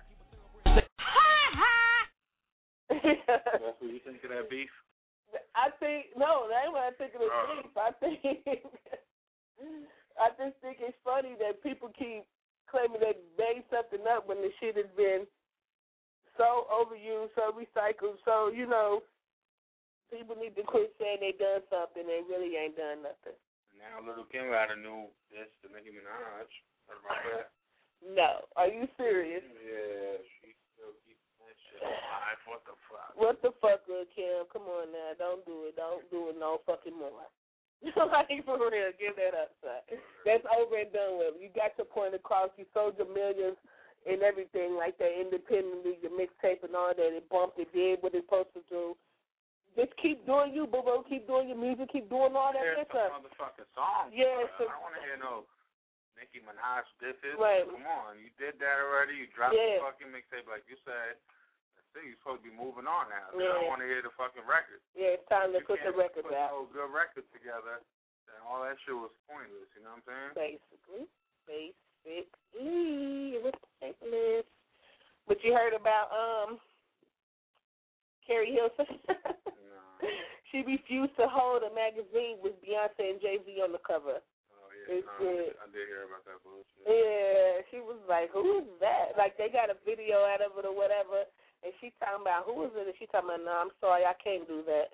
That's what you think of that beef? I think no, that ain't what I think of the Oh. beef. I think I just think it's funny that people keep claiming they made something up when the shit has been so overused, so recycled. So, you know, people need to quit saying they done something. They really ain't done nothing. Now Little Kim got a new diss to Nicki Minaj. Heard about that? No. Are you serious? Yeah, she still keeps that shit alive. What the fuck? What the fuck, Lil' Kim? Come on now. Don't do it. Don't do it no fucking more. Like, for real, give that up, son. That's over and done with. You got your point across. You sold your millions and everything like that independently, your mixtape and all that. It bumped, it did what it's supposed to do. Just keep doing you, boo-boo. Keep doing your music. Keep doing all that Here's good some stuff. motherfucking songs. Yeah, bro. so- I don't want to hear no Nicki Minaj disses. Right. Come on. You did that already. You dropped Yeah. the fucking mixtape like you said. That's it. You're supposed to be moving on now. Yeah. I don't want to hear the fucking record. Yeah, it's time to You put the can't record put out. no good record together. And all that shit was pointless. You know what I'm saying? Basically. Basically. Ridiculous. But you heard about um Carrie Hilson? No. She refused to hold a magazine with Beyonce and Jay-Z on the cover. Oh, yeah. It's no, good. I did hear about that bullshit. Yeah, she was like, who is that? Like, they got a video out of it or whatever, and she talking about, who is it? And she talking about, no, I'm sorry, I can't do that.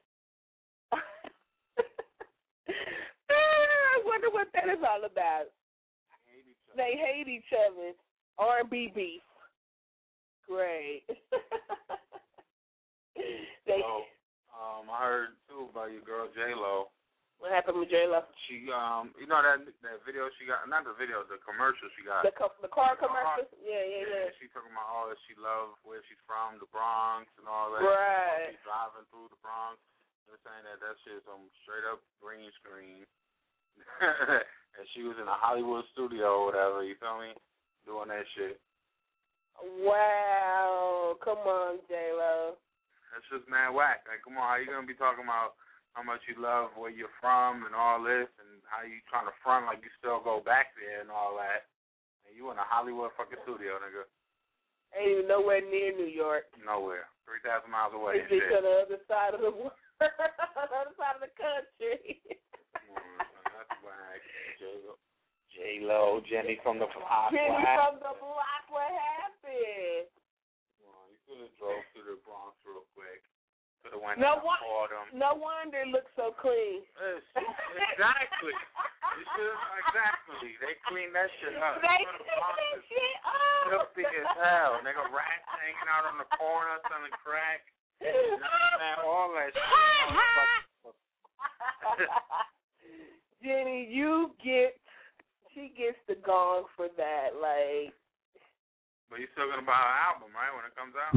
I wonder what that is all about. Hate each They hate each other. R and B beef. Great. they. So, um, I heard too about your girl J Lo. What happened with J Lo? She, um, you know that that video she got, not the video, the commercial she got. The co- the car commercial. Yeah, yeah, yeah. She talking about all that she loves, where she's from, the Bronx, and all that. Right. She's driving through the Bronx. They're saying that that shit's some straight up green screen. And she was in a Hollywood studio or whatever. You feel me? Doing that shit. Wow. Come on, J Lo. That's just mad whack. Like, come on, how you gonna be talking about how much you love where you're from and all this, and how you trying to front like you still go back there and all that. And you in a Hollywood fucking studio, nigga. Ain't even nowhere near New York. Nowhere. three thousand miles away. It's just on the other side of the world. On the other side of the country. That's whack. J-Lo, Jenny from the block. Jenny from the block, what happened? Well, you could have drove to the Bronx real quick. Could have went no and called them. No wonder it looks so clean. Exactly. You should, exactly. They clean that shit up. They clean that shit up. Filthy as hell. Nigga, rats hanging out on the corner selling crack. Man, all that shit. Jenny, you get, she gets the gong for that. Like. But you're still gonna buy her album, right? When it comes out.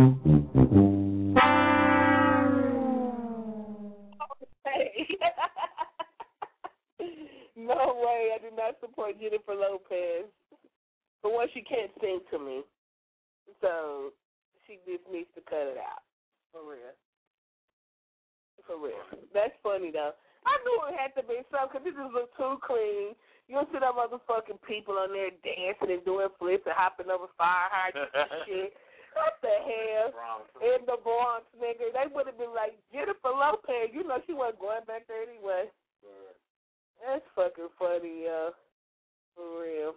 No way, I do not support Jennifer Lopez. For one, she can't sing to me. So she just needs to cut it out. For real. For real. That's funny, though. I knew it had to be something because it just looked too clean. You don't see that motherfucking people on there dancing and doing flips and hopping over fire hydrants and shit. What the hell? Bronx. In the Bronx, nigga. They would have been like, Jennifer Lopez. You know she wasn't going back there anyway. Right. That's fucking funny, yo. For real.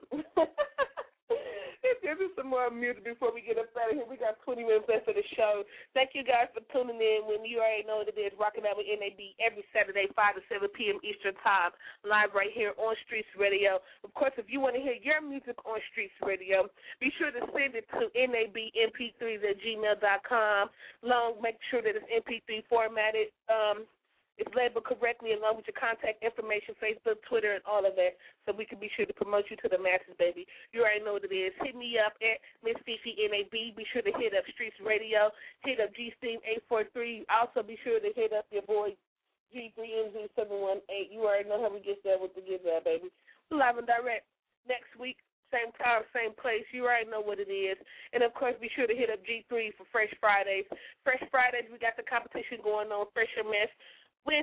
This is some more music before we get up out of here. We got twenty minutes left for the show. Thank you guys for tuning in. When you already know what it is, rocking out with N A B every Saturday, five to seven p.m. Eastern Time, live right here on Streets Radio. Of course, if you want to hear your music on Streets Radio, be sure to send it to N A B M P threes at gmail dot com. Long, make sure that it's M P three formatted. Um, It's labeled correctly along with your contact information, Facebook, Twitter, and all of that, so we can be sure to promote you to the masses, baby. You already know what it is. Hit me up at Miss Fifi N A B. Be sure to hit up Streets Radio. Hit up G-Steam eight four three. Also be sure to hit up your boy G three M Z seven one eight. You already know how we get there with the give that, baby. We're live and direct next week. Same time, same place. You already know what it is. And, of course, be sure to hit up G three for Fresh Fridays. Fresh Fridays, we got the competition going on, Fresh or Mess, with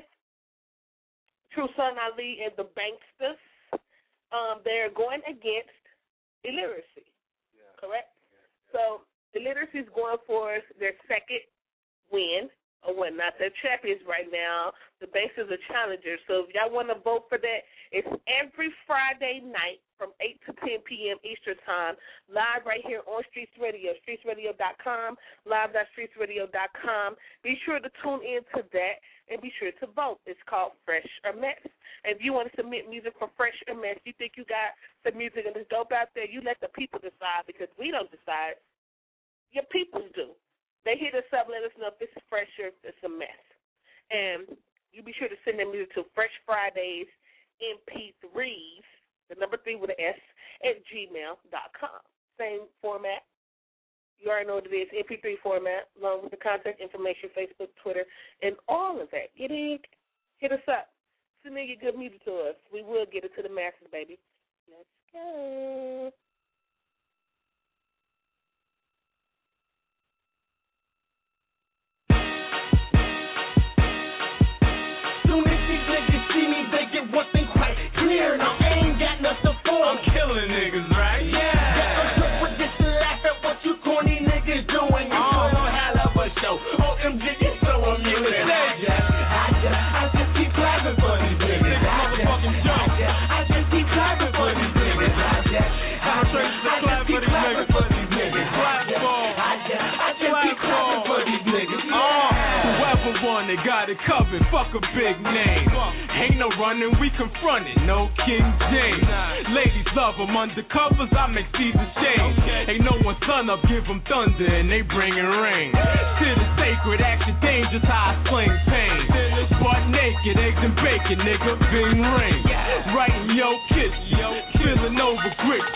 True Son Ali and the Banksters. Um, they're going against illiteracy, yeah. Correct? Yeah, yeah. So illiteracy is going for their second win or whatnot. They're champions right now. The Banksters are challengers. So if y'all want to vote for that, it's every Friday night from eight to ten p.m. Eastern Time, live right here on Streets Radio, streets radio dot com, live dot streets radio dot com. Be sure to tune in to that and be sure to vote. It's called Fresh or Mess. And if you want to submit music for Fresh or Mess, you think you got some music and it's dope out there, you let the people decide because we don't decide. Your peoples do. They hit us up, let us know if this is fresh or if it's a mess. And you be sure to send that music to Fresh Fridays M P threes, the number three with an S, at gmail dot com. Same format. You already know what it is, M P three format, along with the contact information, Facebook, Twitter, and all of that. Get in, hit us up. Send in your good music to us. We will get it to the masses, baby. Let's go. Wasn't quite clear, now I ain't got nothing for I'm killing niggas, right? Yeah. Got a trip with this to laugh at what you corny niggas doing. You oh. put on hell of a show. O M G, you so amusing. I just, I just, I just keep clapping for these niggas. I just, I just, I just keep clapping for these niggas. I just, I just, I just keep clapping for these niggas. I just, I just, I just keep clapping for these niggas. Oh, whoever won, they got it covered. Fuck a big name. Ain't no running, we confronted, no King James. Ladies love them undercovers, I make seasons change. Ain't no one sun up, give them thunder, and they bringin' rain. Shit is sacred, action dangerous, how I sling pain. Butt naked, eggs and bacon, nigga, bing ring. Right in your kitchen, spilling over grits.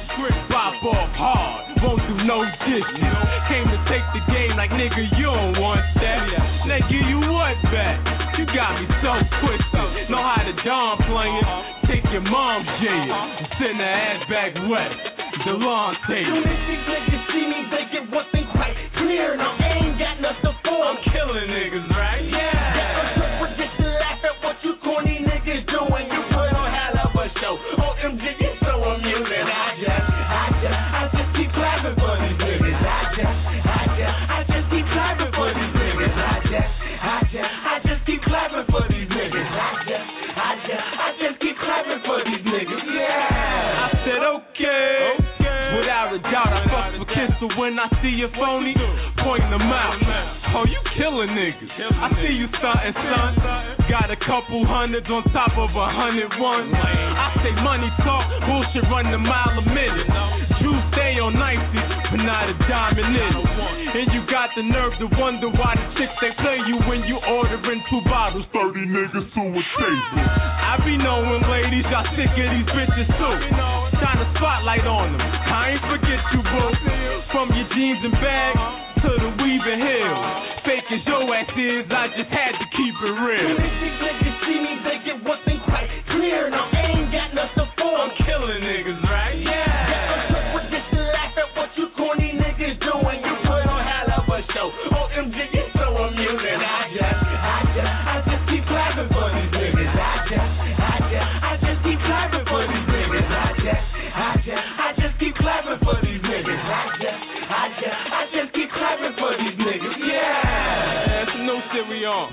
Pop off hard, won't do no dishes. Came to take the game like nigga, you don't want that. Now give you what back? You got me so twisted. Know how to Don playing. Take your mom's jail and send her ass back west. Delonte. You niggas like to see me thinking wasn't quite clear. Now I ain't got nothing for. I'm killing niggas, right? Yeah. Got no just to laugh at what you corny niggas doing. You put on hell of a show. O M G, it's so amusing. I just, I just, I just keep clapping for these niggas. I just, I just, I just keep clapping for these niggas. I just, I just, I just keep clapping for these niggas. I just, I just, I just keep clapping for these niggas. Yeah. I said okay. Without a doubt, I fuck with Kissel when I see you phony, point them out. Oh, you killing niggas. I see you stuntin', son. Got a couple hundreds on top of a hundred ones. I say money talk, bullshit run a mile a minute. You stay on nicey, but not a diamond in it. And you got the nerve to wonder why the chicks they play you when you ordering two bottles, thirty niggas to a table. I be knowing, ladies, y'all sick of these bitches too. Shine a spotlight on them. I ain't forget you, bro. From your jeans and bag to the weaving heels. Fake as your ass is, I just had to keep it real. You niggas like to see me thinking wasn't quite clear. Now I ain't got nothing for. I'm killing niggas, right? Yeah. Got no just to laugh at what you corny niggas doing. You put on hell of a show. O M G, it's so amusing. I just, I just, I just keep clapping for these niggas. I just, I just, I just keep clapping for these niggas. I just, I just, I just keep clapping for these niggas. I just, I just, I just keep clapping for these niggas. Yeah. That's some new shit we on.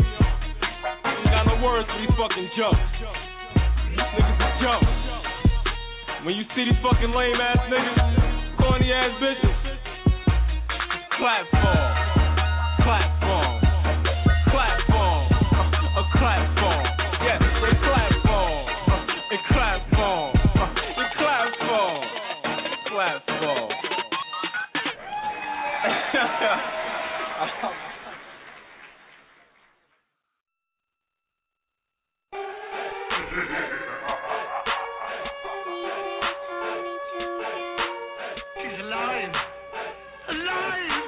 Got no words for these fucking jokes. These niggas are jokes. When you see these fucking lame ass niggas, corny ass bitches, clap for 'em. Clap for 'em. Clap for 'em. Uh, a clap for 'em. Yeah, they clap for 'em. Uh, and clap for 'em. Uh, and clap for 'em. Clap for 'em. She's alive. Alive.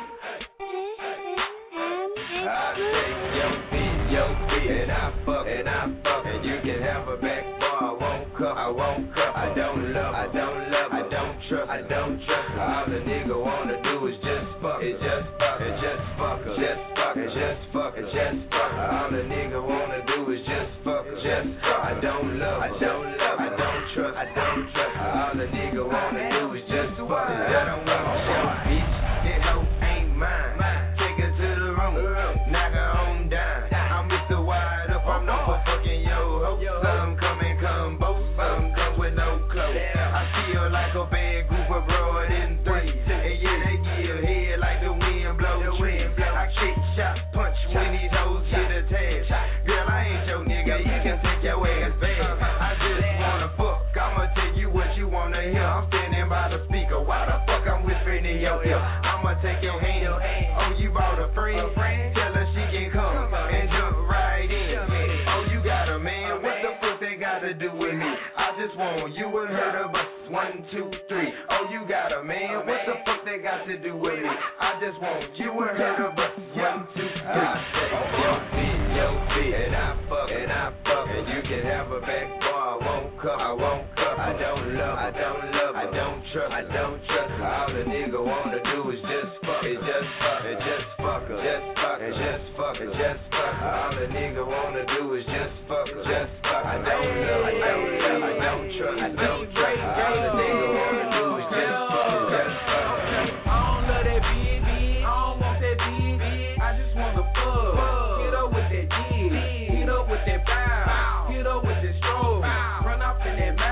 I take your beat, your beat, and I fuck, and I fuck, and you can have a back bar. I won't cuff, I won't cuff. I don't love, I don't love, I don't trust, I don't trust. All the nigga wanna do is just fuck, it just fuck, it just fuck, just fuck, it just fuck, it just fuck. All the nigga wanna do is just fuck, just fuck. I don't love, I don't love, I don't trust, I don't trust. All the nigga wanna do is just fuck. I don't want your bitch, that hoe ain't mine. Take her to the room, knock her on down. I'm Mister Wide Up, I'm known for fucking yo ho. Some come and come both, some come with no clothes. I feel like a bad group of broad in three, and yeah, they give head like the wind blows trees. I kick, shot, punch when these hoes get attached. Girl, I ain't your nigga, you can take your ass back. I just wanna fuck, I'ma tell you what you wanna hear. I'm standing by the speaker, why the fuck I'm whispering in your ear? I'ma take your hand, oh you brought a friend, tell her she can come and jump right in. Oh you got a man, what the fuck they gotta do with me? I just want you and her to bust one, two, three. Oh you got a man, what the fuck they got to do with me? I just want you and her to bust one, two, three. I say yo bitch, yo bitch, and I fuck, and I fuck, and you can have a back bar. I won't cuff, I won't cuff. I don't love, I don't love, I don't trust, I don't trust. All the nigga wanna do is just fuck, it just fuck, it just fuck, just fuck, it just fuck, it just fuck. All the nigga wanna do is just fuck, just fuck. I don't love, I don't love, I don't trust, I don't trust. All the nigga wanna do is just fuck, just fuck. I don't love that big, I don't want that big, I just wanna fuck. Hit up with that jig, hit up with that bow, hit up with that stroke, run off in that mouth.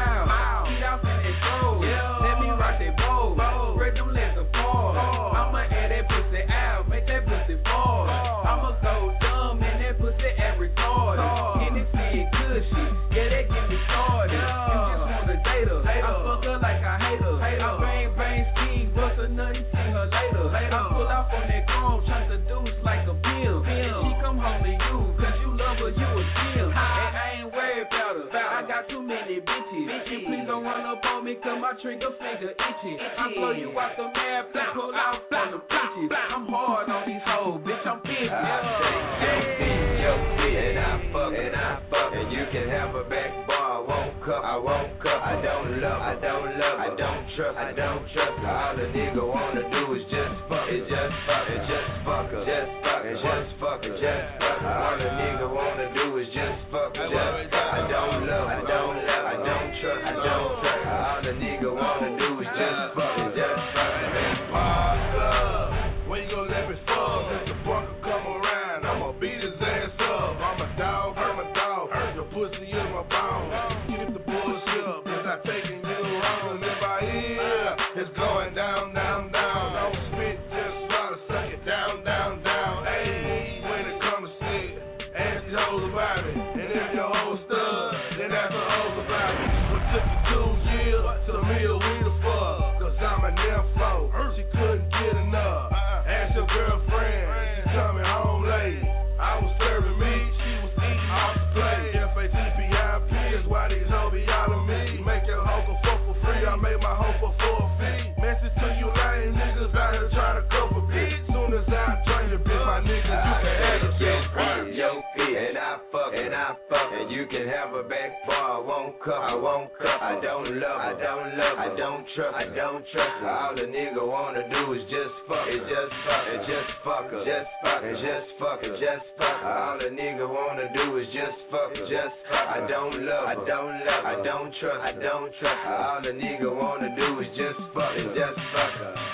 too many bitches. And please don't run up on me, cause my trigger finger itchy. I blow you out the map, and pull out on the bitches. I'm hard on these hoes, bitch, I'm busy. And I fuck, and I fuck, and you can have a back bar. I won't cup, I won't cup. I don't love, I don't love, I don't trust, I don't trust. All the nigga wanna do is just fuck, it just fuck, it just fuck, just fuck, it just fuck, it just fuck. All the nigga wanna do is just fuck, just fuck. I don't love, I don't love, I don't trust, I don't trust. All the nigga wanna do is just fuck, it just fuck. Parker, when you gon' let me fuck? Mister Parker come around, I'ma beat his ass up. I'm a dog, I'm a dog. Your pussy is my bone. Keep the bullshit up, cause I taking you home. If I hear it's going down, down, down. Don't spit, just try to suck it down, down, down. Hey, when it comes to shit, ask these hoes about it. And if your hoe stud, then ask the hoes about it. What took you two years to the meal we the fuck? Cause I'm a nympho, she couldn't get enough. Ask your girlfriend, she coming home late. I was serving meat, she was eating off the plate. F A T P I P is why these hoes be all of me. Make your hoe go fuck for free, I make my hoe for full fee. Message to you lame niggas out here trying to cope a bitch. Soon as I drain the bitch, my niggas, you can have a bitch. Yo, and I fuck, and I fuck, and you can have a back bar. I won't cuff, I won't cuff. I don't love, I don't love, I don't trust, I don't trust. All the nigga wanna do is just fuck, it just fuck, it just fuck, just fuck, it just fuck, it just fuck. All the nigga wanna do is just fuck, just fuck. I don't love, I don't love, I don't trust, I don't trust. All the nigga wanna do is just fuck, it just fuck.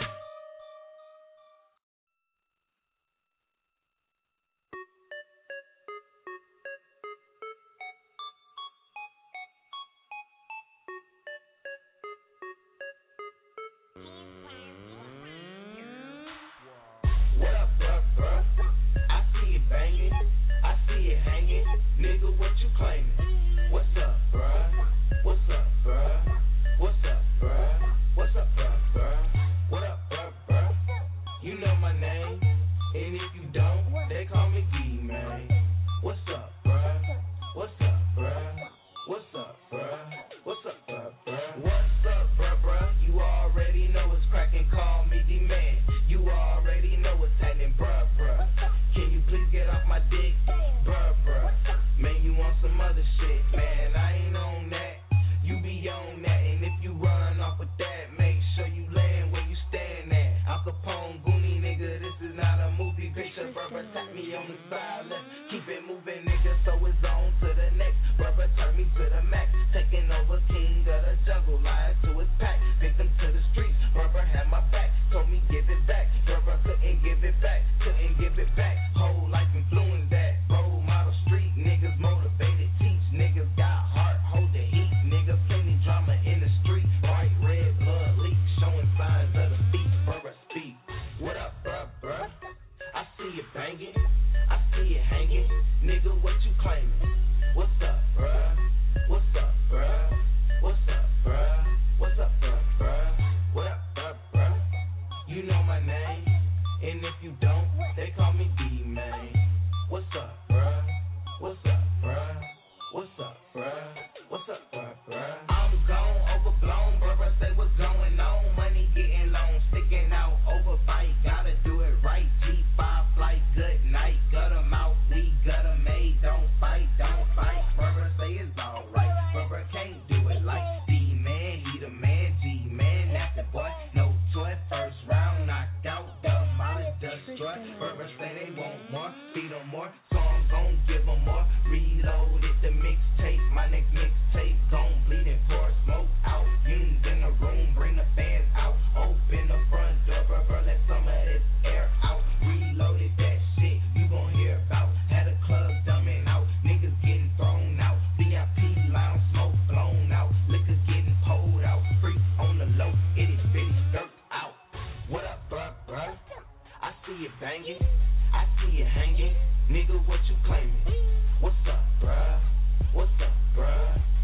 What up, bruh, bruh? I see it banging, I see it hanging. Nigga, what you claiming? What's up, bruh? What's up, bruh? What's up, bruh? What's up, bruh, bruh? What up, bruh, bruh? You know my name, and if you don't, they call me D-Man. What's up, bruh? What's up, bruh? What's up, bruh? What's up, bruh, bruh? What's up, bruh, bruh? You already know it's cracking, call me D-Man. You already know what's happening, bruh, bruh. Can you please get off my dick, bruh, bruh? Man, you want some other shit, man, I ain't on that. You be on that, and if you run off with that, make sure you land where you stand at. Al Capone, Goonie, nigga, this is not a movie picture, bruh, bruh. Tap me on the side, let's keep it moving, nigga, so it's on to the next. Bruh, bruh, turn me to the max, taking over king of the jungle, lying to his pack, victim to the streets, bruh, bruh, had my back, told me give it back, bruh, bruh, couldn't give it back, couldn't give it back, whole life influence that, role model street, niggas motivated, teach, niggas got heart, hold the heat, nigga, plenty drama in the street, bright red blood leak, showing signs of the beat, bruh, bruh, speak, what up, bruh, bruh, I see it banging, I see it hanging, nigga, what you claiming, what's up, bruh, what's up, bruh, what's up, bruh, what's up, bruh, bruh, what up, bruh, bruh, you know my name, and if you don't, they call me D-Man, what's up, bruh, what's up, bruh, what's up, bruh, what's up, bruh, bruh, I'm gone, overblown, bruh, bruh, say what's going on, money getting long, sticking out, over bite, gotta do it right, G five flight, good night, gut 'em out, we gut 'em made, don't fight, don't fight, bruh, bruh, say it's alright, bruh, bruh, can't do it like D-Man, he the man, G-Man, that's the boy, no toy, first round, knocked out, demolished, destroy, bruh, bruh, say they want more, feed 'em more, so I'm gon' give 'em more, reload it, the mixtape, my next mixtape, gon' bleed and pour smoke out, fumes in the room, bring the fans out, open the front door, bruh, bruh, let some of this air out, reloaded that shit, you gon' hear about, had a club dumbing out, niggas getting thrown out, V I P lounge, smoke blown out, liquor getting pulled out, freak on the low, itty bitty skirt out, what up, bruh, bruh, I see it banging, I see it hanging, nigga, what you claiming, what's up, bruh, what's up, bruh,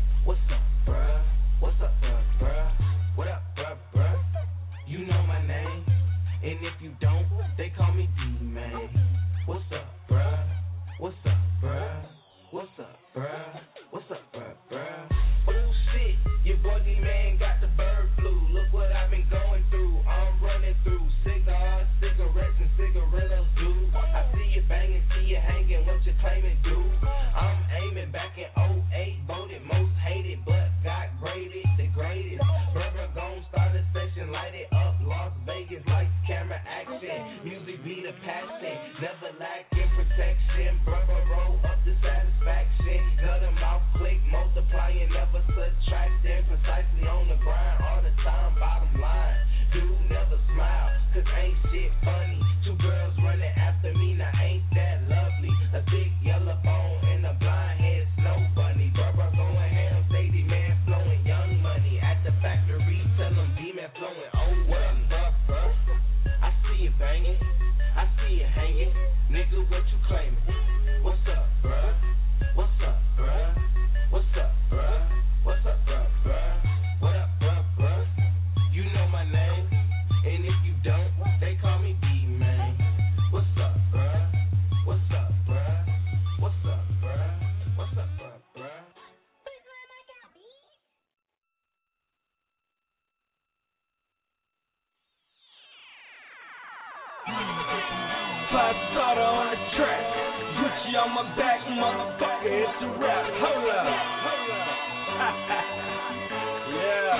Five starter on the track. Gucci on my back, motherfucker. It's a rap. Hold up. Yeah.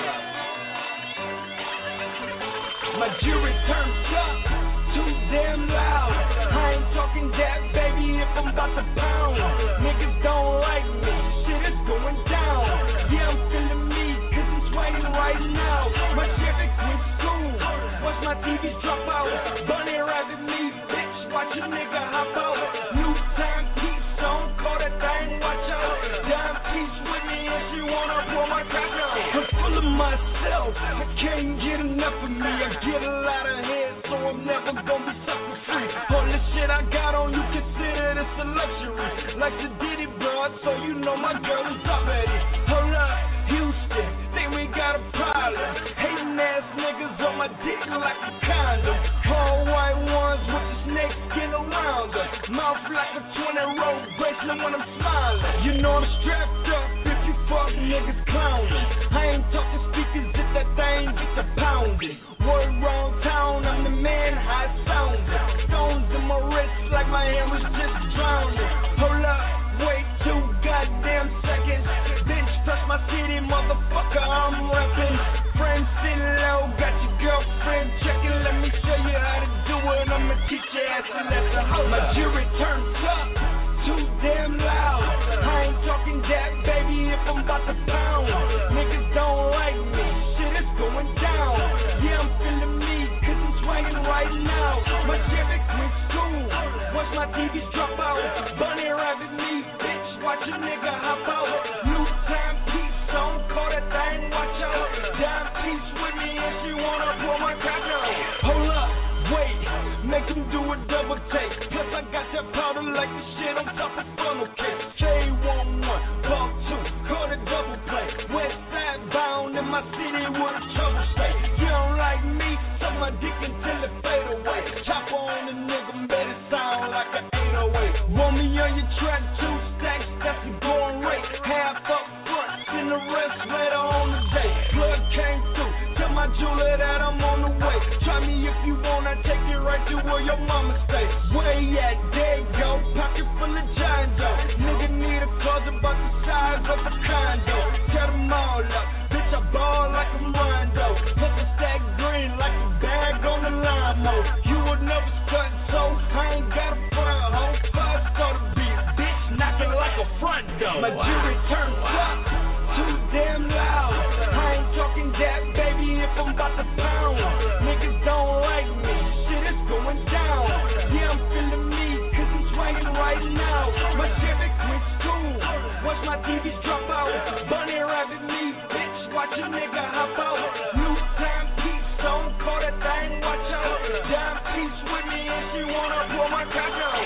My jury turns up. Too damn loud. I ain't talking that, baby, if I'm about to pound. Niggas don't like me, shit is going down. Yeah, I'm feeling me, cause I'm swinging right now. My Chevy quit school, watch my T V drop out. Bunny rabbit me, bitch, watch a nigga hop out. New time piece on, call that thing, watch out. Dime piece with me and she wanna pull my cock out. I'm full of myself, I can't get enough of me. I get a lot of head, so I'm never gonna be sucker free. All the shit I got on, you consider this a luxury. Like the Diddy broad, so you know my girl is up at it. Hold up, Houston, think we got a problem. Hating ass niggas on my dick like a condom. All white ones with the snake skin around her. Mouth like a twenty-row bracelet when I'm smiling. You know I'm strapped up if you fuck niggas clowning. I ain't talking speakers if that thing gets a pounding. Word round town, I'm the man, high sounding. Stones in my wrist like my hand was just drowning. Hold up, wait two goddamn seconds. Bench press my city, motherfucker, I'm reppin'. Friends sitting low, got your girlfriend checking. Let me show you how to do it. I'ma teach your ass to let the hoe. My jury turns up, too damn loud. I ain't talking that, baby, if I'm about to pound. Niggas don't like me, shit is going down. Yeah, I'm feeling me, cause I'm swinging right now. My Chevy quit school, watch my T V drop out. Bunny rabbit me, bitch, watch a nigga hop out. New time piece on, call that thing, watch out. Dime piece with me and she wanna pull my cock out. Hold up, wait, make him do a double take. Plus I got that powder like the shit on top of funnel cake. K one one, ball two, call it double play. West side bound in my city with a trouble state. You don't like me, suck my dick until it fade away. Chopper on the nigga, made it sound like an eight oh eight. Want me on your track, two stacks, that's the going rate. Half up front, send the rest later on the day. Blood came through, tell my jeweler that I'm on the way. Try me if you want, I take you right to where your mama stay. Where you at, there you go, pocket full of giant dough. Nigga need a closet about the size of a condo. Tear them all up, bitch I ball like a Rondo. Put the stack green like a bag on the limo. You would never stunt, so I ain't got a front home. Five star to beat, bitch knocking like a front door. My jury turns up, too damn loud. I ain't talking that, baby, if I'm about to pound. Niggas don't like me, shit is going down. Yeah, I'm feeling me, cause I'm swinging right now. My Chevy quit school, watch my T V drop out. Bunny rabbit me, bitch, watch a nigga hop out. New time piece on, call that thing, watch out. Dime piece with me and she wanna pull my cock out.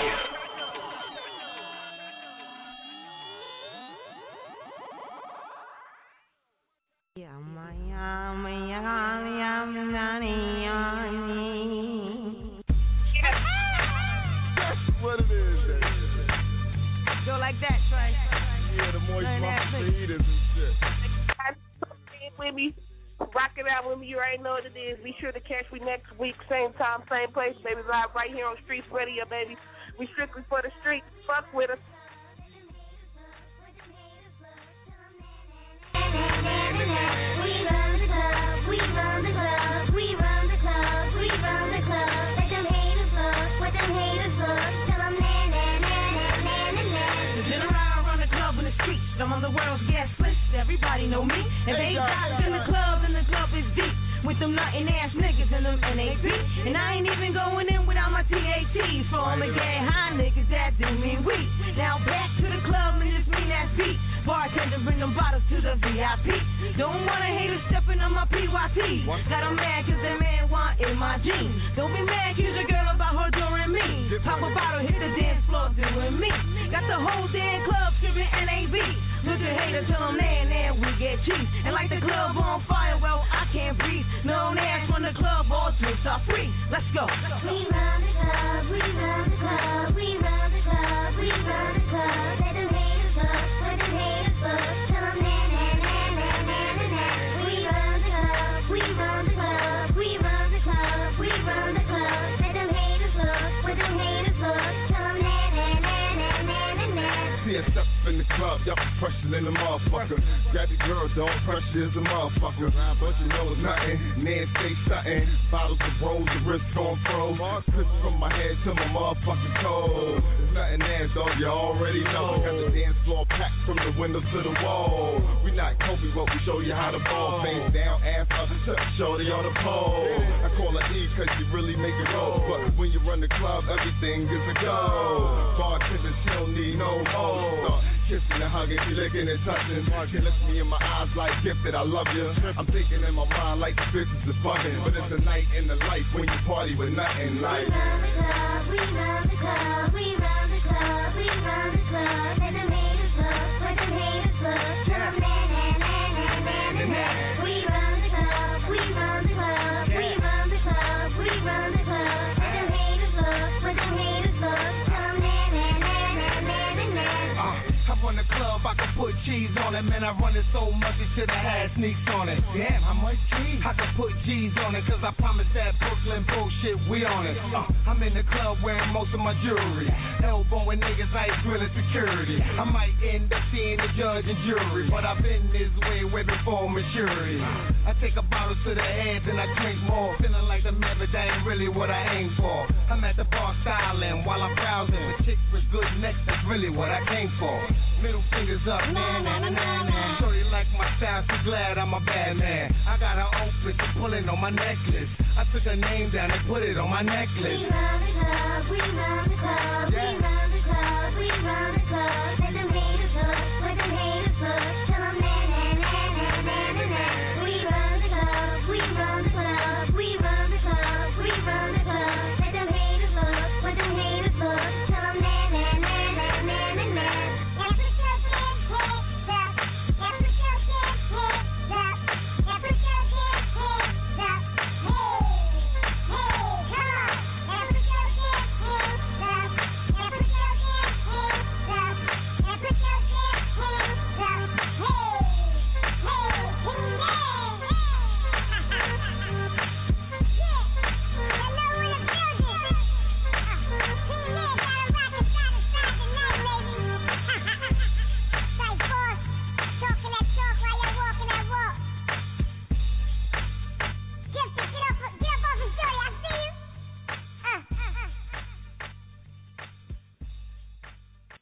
What it is, that Go like that, Trey. Yeah, the moist Learn that, mama please. fajitas and shit. With me, rock it out with me. You already know what it is. Be sure to catch me next week, same time, same place, baby. Live right here on Streets Radio, baby. We strictly for the streets. Fuck with us. I'm on the world's guest list, everybody know me. If eight dollars in the club, and the club is deep. With them nothing ass niggas and them N A B. And I ain't even going in without my T A Ts. For all the get high niggas that do me weak. Now back to the club and just mean that beat. Bartender bring them bottles to the V I P. Don't wanna haters stepping on my P Y T. Got them mad cause that man want in my jeans. Don't be mad cause your girl about her during me. Pop a bottle, hit the dance floor doing me. Got the whole damn club screaming N A B. Look at haters till I'm there and then we get cheap. And like the club on fire, well I can't breathe. No ass from the club, all drinks are free. Let's go. We run the club, we run the club, we run the club, we run the club. Let them haters look, let them haters look. Tell them na na na na na na na. We run the club, we run the club, we run the club, we run the club. Let them haters motherfucker. Grab your girl, don't pressure is a motherfucker. But you know it's nothing, man, stay something. Bottles of rose, the wrist on froze. Piss from my head to my motherfucking toes. There's nothing there, dog, you already know. Got the dance floor packed from the window to the wall. We not Kobe, but we show you how to ball. Face down, ass up, touch shorty on the pole. I call her E cause she really make it roll. But when you run the club, everything is a go. Bartenders, she don't need no hoes. Kissing and hugging, she licking and touching. She looks me in my eyes like gifted, I love you. I'm thinking in my mind like the business is bugging. But it's a night in the life when you party with nothing like. We run the club, we run the club, we run the club. Let them haters look, let them haters look. Come na na na na na na. We run the club, we run the club, we run the club, we run the club. Let them haters look, let them haters look. Come na na na na na na. Hop on the club, I can put cheese on it. Man, I run it so much it should have had sneaks on it. Damn, how much cheese? I can put G's on it, cause I promised that Brooklyn bullshit, we on it. Uh, I'm in the club wearing most of my jewelry. Elbowing niggas, I ain't drilling security. I might end up seeing the judge and jury, but I've been this way way before maturity. I take a bottle to the head and I drink more. Feeling like the man, but that ain't really what I aim for. I'm at the bar styling while I'm browsing. With chicks with good necks, that's really what I came for. Middle fingers up, man, na na na na. Shorty like my style, she glad I'm a bad man. I got her open, she pulling on my necklace. I took her name down and put it on my necklace. We run the club, we run the club, we run the club, we run the club. Let them